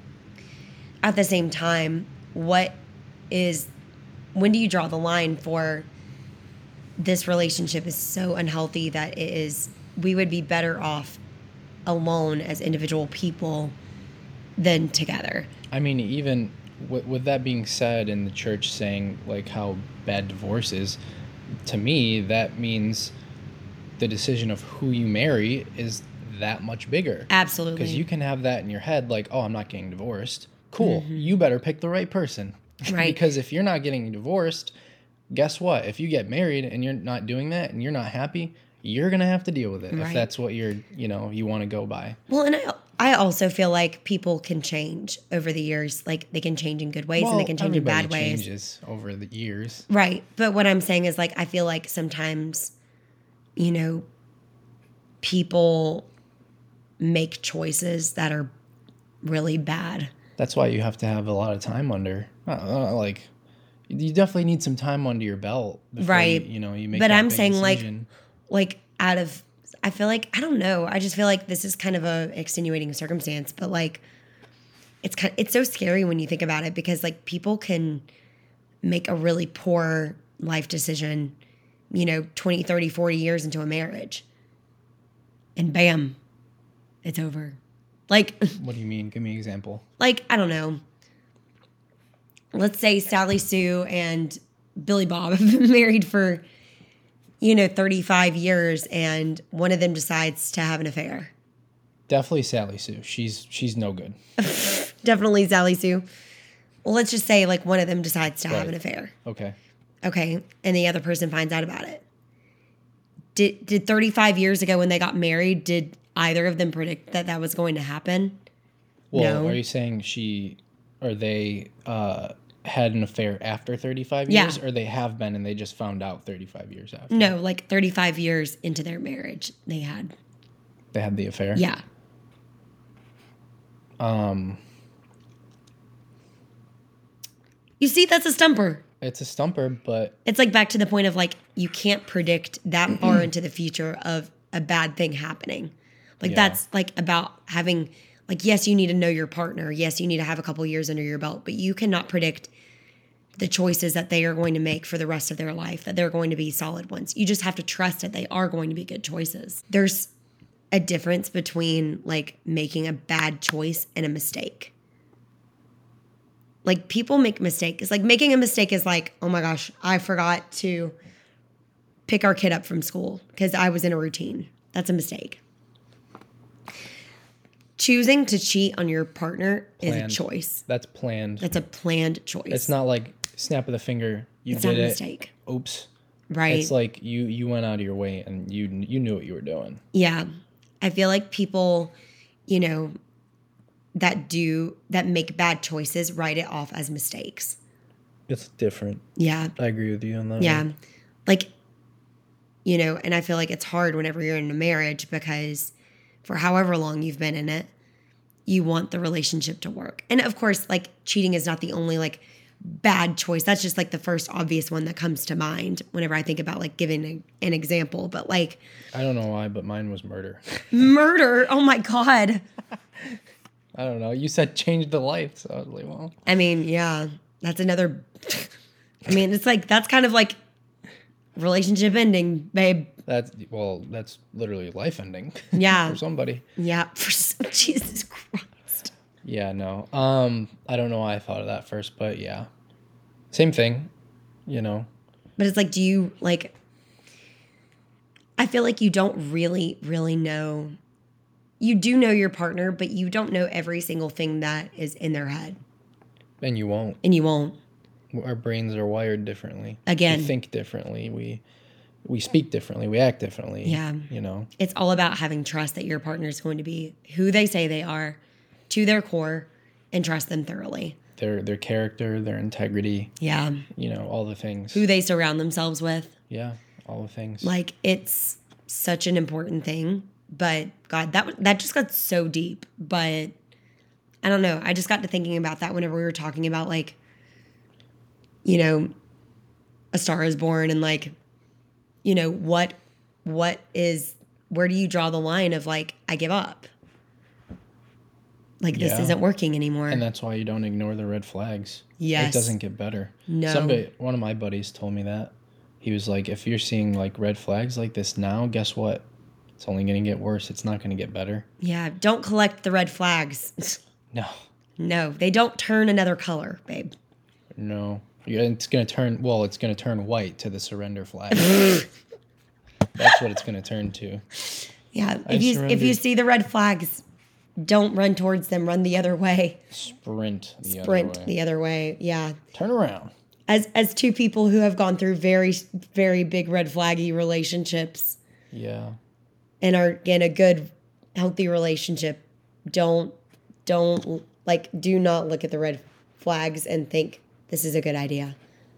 at the same time, what is, when do you draw the line for this relationship is so unhealthy that it is, we would be better off alone as individual people than together? I mean, even with, with that being said, in the church saying like how bad divorce is, to me that means the decision of who you marry is that much bigger. Absolutely. Because you can have that in your head, like, oh, I'm not getting divorced. Cool. Mm-hmm. You better pick the right person. Right. Because if you're not getting divorced, guess what? If you get married and you're not doing that and you're not happy, you're going to have to deal with it. Right. If that's what you're, you know, you want to go by. Well, and I, I also feel like people can change over the years. Like they can change in good ways, well, and they can change in bad ways. Changes over the years. Right. But what I'm saying is like, I feel like sometimes, you know, people make choices that are really bad. That's why you have to have a lot of time under, uh, like, you definitely need some time under your belt before right. you, you know, you make but that I'm big saying decision. like, like out of, I feel like, I don't know. I just feel like this is kind of a extenuating circumstance, but like, it's kind of, it's so scary when you think about it, because like people can make a really poor life decision, you know, twenty, thirty, forty years into a marriage. And bam, it's over. Like, what do you mean? Give me an example. Like, I don't know. Let's say Sally Sue and Billy Bob have been married for, you know, thirty-five years, and one of them decides to have an affair. Definitely Sally Sue. She's she's no good. Definitely Sally Sue. Well, let's just say like one of them decides to right. have an affair. Okay. Okay, and the other person finds out about it. Did did thirty-five years ago when they got married, did either of them predict that that was going to happen? Well, no. Are you saying she or they uh, had an affair after thirty-five yeah. years, or they have been and they just found out thirty-five years after? No, like thirty-five years into their marriage, they had. They had the affair? Yeah. Um. You see, that's a stumper. It's a stumper, but it's like back to the point of like, you can't predict that far into the future of a bad thing happening. Like Yeah. that's like about having, like, yes, you need to know your partner. Yes, you need to have a couple years under your belt, but you cannot predict the choices that they are going to make for the rest of their life, that they're going to be solid ones. You just have to trust that they are going to be good choices. There's a difference between like making a bad choice and a mistake. Like people make mistakes. Like making a mistake is like, oh my gosh, I forgot to pick our kid up from school because I was in a routine. That's a mistake. Choosing to cheat on your partner Planned. is a choice. That's planned. That's a planned choice. It's not like snap of the finger. You It's did not a it. mistake. Oops. Right. It's like you you went out of your way and you you knew what you were doing. Yeah. I feel like people, you know, that do, that make bad choices, write it off as mistakes. It's different. Yeah. I agree with you on that. Yeah. one. Like, you know, and I feel like it's hard whenever you're in a marriage because for however long you've been in it, you want the relationship to work. And of course, like cheating is not the only like bad choice. That's just like the first obvious one that comes to mind whenever I think about like giving a, an example. But like I don't know why, but mine was murder. murder. Oh my God. I don't know. You said change the life, so I was like, well. I mean, yeah, that's another. I mean, it's like that's kind of like relationship ending, babe. That's well, that's literally life ending. Yeah. For somebody. Yeah. For some, Jesus Christ. Yeah, no. Um, I don't know why I thought of that first, but yeah. Same thing, you know. But it's like, do you like, I feel like you don't really, really know. You do know your partner, but you don't know every single thing that is in their head. And you won't. And you won't. Our brains are wired differently. Again. We think differently. We we speak differently. We act differently. Yeah. You know. It's all about having trust that your partner is going to be who they say they are to their core and trust them thoroughly. Their their character, their integrity. Yeah. You know, all the things. Who they surround themselves with. Yeah, all the things. Like, it's such an important thing. But God, that that just got so deep. But I don't know. I just got to thinking about that whenever we were talking about, like, you know, A Star Is Born and, like, you know, what what is, where do you draw the line of, like, I give up? Like, this Yeah. isn't working anymore. And that's why you don't ignore the red flags. Yes. It doesn't get better. No. Somebody, one of my buddies told me that. He was like, if you're seeing like red flags like this now, guess what? It's only going to get worse. It's not going to get better. Yeah. Don't collect the red flags. No. No. They don't turn another color, babe. No. Yeah, it's going to turn, well, it's going to turn white to the surrender flag. That's what it's going to turn to. Yeah. I If you if surrendered. you see the red flags, don't run towards them. Run the other way. Sprint the Sprint other way. the other way. Yeah. Turn around. As as two people who have gone through very very big red flaggy relationships Yeah. and are in a good healthy relationship, don't don't like do not look at the red flags and think this is a good idea.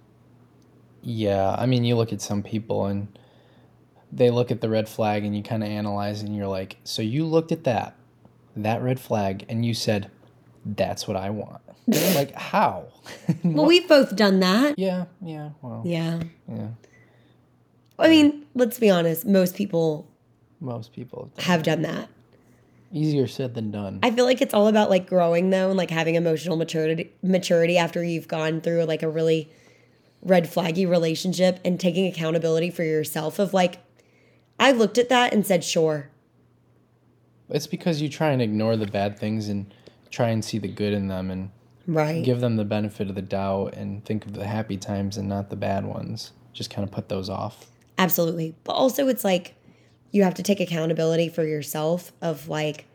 Yeah. I mean, you look at some people and they look at the red flag and you kind of analyze and you're like, so you looked at that, that red flag, and you said, that's what I want. Like, how? Well, we've both done that. Yeah, yeah, well, Yeah. yeah. I mean, let's be honest, most people Most people have done have done that. it. Easier said than done. I feel like it's all about like growing though and like having emotional maturity maturity after you've gone through like a really red flaggy relationship and taking accountability for yourself of like, I looked at that and said, sure. It's because you try and ignore the bad things and try and see the good in them and Right. give them the benefit of the doubt and think of the happy times and not the bad ones. Just kind of put those off. Absolutely. But also it's like you have to take accountability for yourself of like,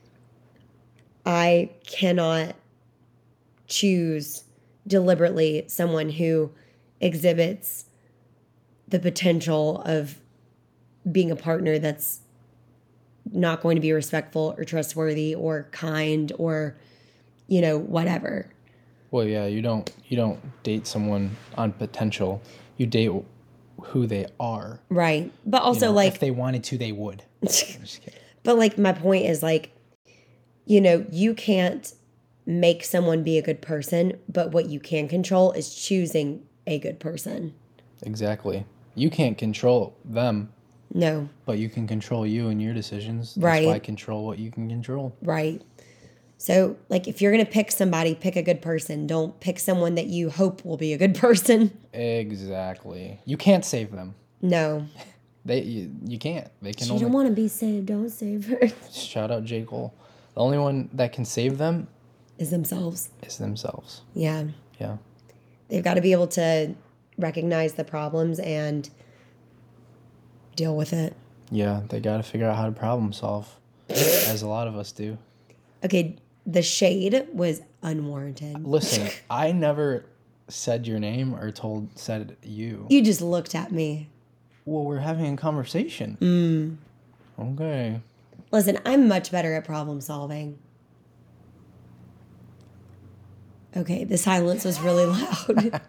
I cannot choose deliberately someone who exhibits the potential of being a partner that's not going to be respectful or trustworthy or kind or, you know, whatever. Well, yeah, you don't you don't date someone on potential. You date who they are. Right. But also You know, like if they wanted to, they would. I'm just kidding. But like my point is like, you know, you can't make someone be a good person, but what you can control is choosing a good person. Exactly. You can't control them. No. But you can control you and your decisions. That's Right. why control what you can control. Right. So, like, if you're going to pick somebody, pick a good person. Don't pick someone that you hope will be a good person. Exactly. You can't save them. No. They you, you can't. They can She only... don't want to be saved. Don't save her. Shout out J. Cole. The only one that can save them Is themselves. Is themselves. Yeah. Yeah. They've got to be able to recognize the problems and deal with it. Yeah, they got to figure out how to problem solve, as a lot of us do. Okay, the shade was unwarranted. Listen, I never said your name or told said you. You just looked at me. Well, we're having a conversation. Mm. Okay. Listen, I'm much better at problem solving. Okay, the silence was really loud.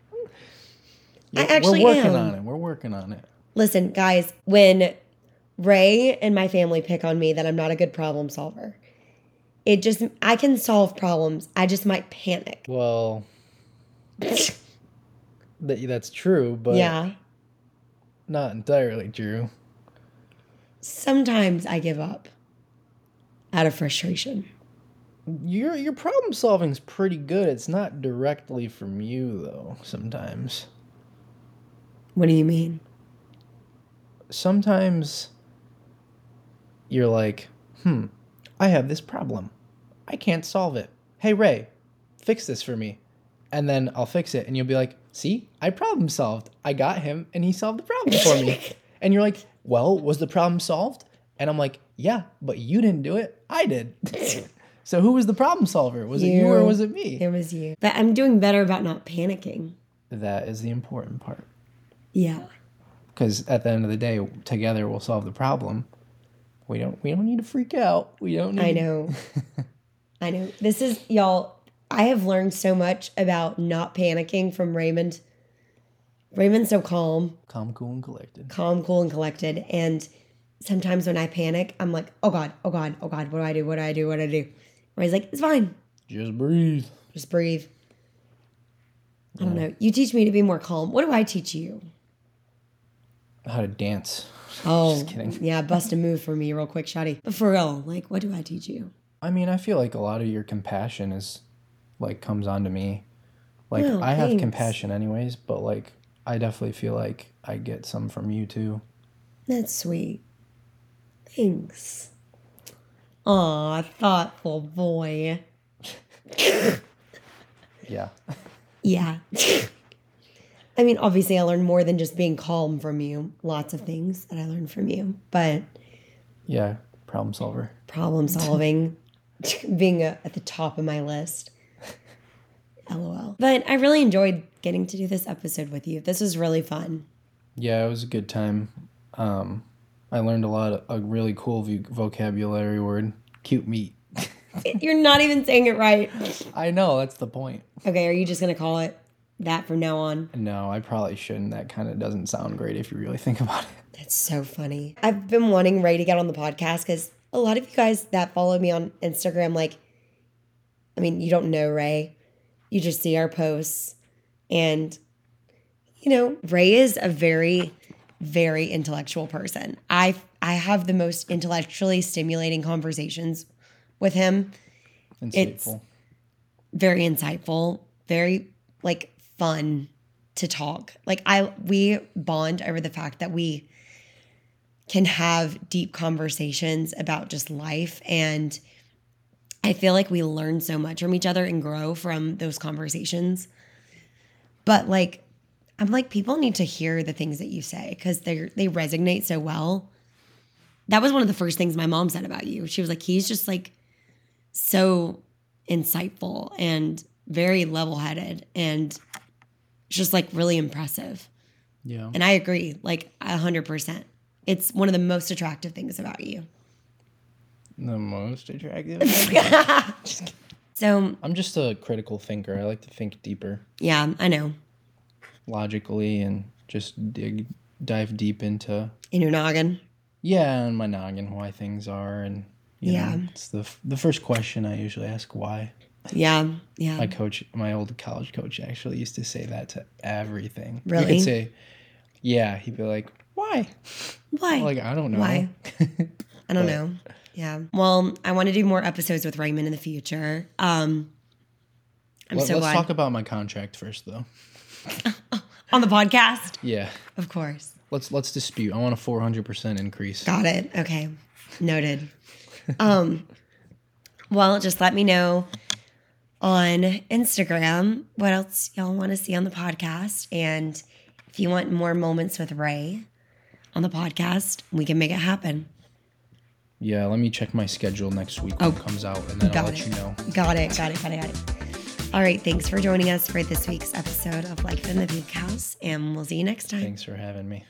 I actually We're working am. on it. We're working on it. Listen, guys, when Ray and my family pick on me that I'm not a good problem solver, it just, I can solve problems. I just might panic. Well, that, that's true, but yeah, not entirely true. Sometimes I give up out of frustration. Your your problem solving's pretty good. It's not directly from you, though, sometimes. What do you mean? Sometimes you're like, hmm, I have this problem. I can't solve it. Hey, Ray, fix this for me. And then I'll fix it, and you'll be like, see, I problem solved. I got him, and he solved the problem for me. And you're like, well, was the problem solved? And I'm like, yeah, but you didn't do it. I did. So who was the problem solver? Was you. it you or was it me? It was you. But I'm doing better about not panicking. That is the important part. Yeah. Because at the end of the day, together we'll solve the problem. We don't. We don't need to freak out. We don't. Need I know. I know. This is y'all. I have learned so much about not panicking from Raymond. Raymond's so calm. Calm, cool, and collected. Calm, cool, and collected. And sometimes when I panic, I'm like, oh God, oh God, oh God, what do I do? What do I do? What do I do? Where he's like, it's fine. Just breathe. Just breathe. I don't Yeah. know. You teach me to be more calm. What do I teach you? How to dance. Oh, Just kidding. Yeah, bust a move for me real quick, Shotty. But for real, like, what do I teach you? I mean, I feel like a lot of your compassion is, like, comes onto me. Like, Oh, I have thanks. compassion anyways, but, like, I definitely feel like I get some from you, too. That's sweet. Thanks. Aw, thoughtful boy. Yeah. Yeah. I mean, obviously, I learned more than just being calm from you. Lots of things that I learned from you. But Yeah, problem solver. problem solving, being a, at the top of my list. LOL. But I really enjoyed getting to do this episode with you. This was really fun. Yeah, it was a good time. Um, I learned a lot of a really cool vo- vocabulary word. Cute meat. You're not even saying it right. I know, that's the point. Okay, are you just going to call it that from now on? No, I probably shouldn't. That kind of doesn't sound great if you really think about it. That's so funny. I've been wanting Ray to get on the podcast because a lot of you guys that follow me on Instagram, like, I mean, you don't know Ray. You just see our posts. And, you know, Ray is a very, very intellectual person. I I have the most intellectually stimulating conversations with him. Insightful. It's very insightful, very, like, fun to talk. Like, I we bond over the fact that we can have deep conversations about just life, and I feel like we learn so much from each other and grow from those conversations. But, like, I'm like, people need to hear the things that you say because they they resonate so well. That was one of the first things my mom said about you. She was like, he's just, like, so insightful and very level-headed and just, like, really impressive. Yeah. And I agree, like, one hundred percent. It's one of the most attractive things about you. The most attractive. So, I'm just a critical thinker. I like to think deeper, yeah, I know. logically, and just dig, dive deep into, In your noggin. yeah, and my noggin, why things are, and you Yeah. know, it's the the first question I usually ask, why. Yeah. Yeah. My coach, my old college coach, actually used to say that to everything. Really? We could say, yeah. He'd be like, "Why? Why? Like, I don't know. Why? I don't But- know. Yeah. Well, I want to do more episodes with Raymond in the future. Um, I'm Let, so let's glad. talk about my contract first, though. On the podcast? Yeah. Of course. Let's let's dispute. I want a four hundred percent increase. Got it. Okay. Noted. um, well, just let me know on Instagram what else y'all want to see on the podcast. And if you want more moments with Ray on the podcast, we can make it happen. Yeah, let me check my schedule next week when it comes out, and then I'll Got let it. you know. Got it. Got it. Got it. Got it. All right. Thanks for joining us for this week's episode of Life in the Puke House, and we'll see you next time. Thanks for having me.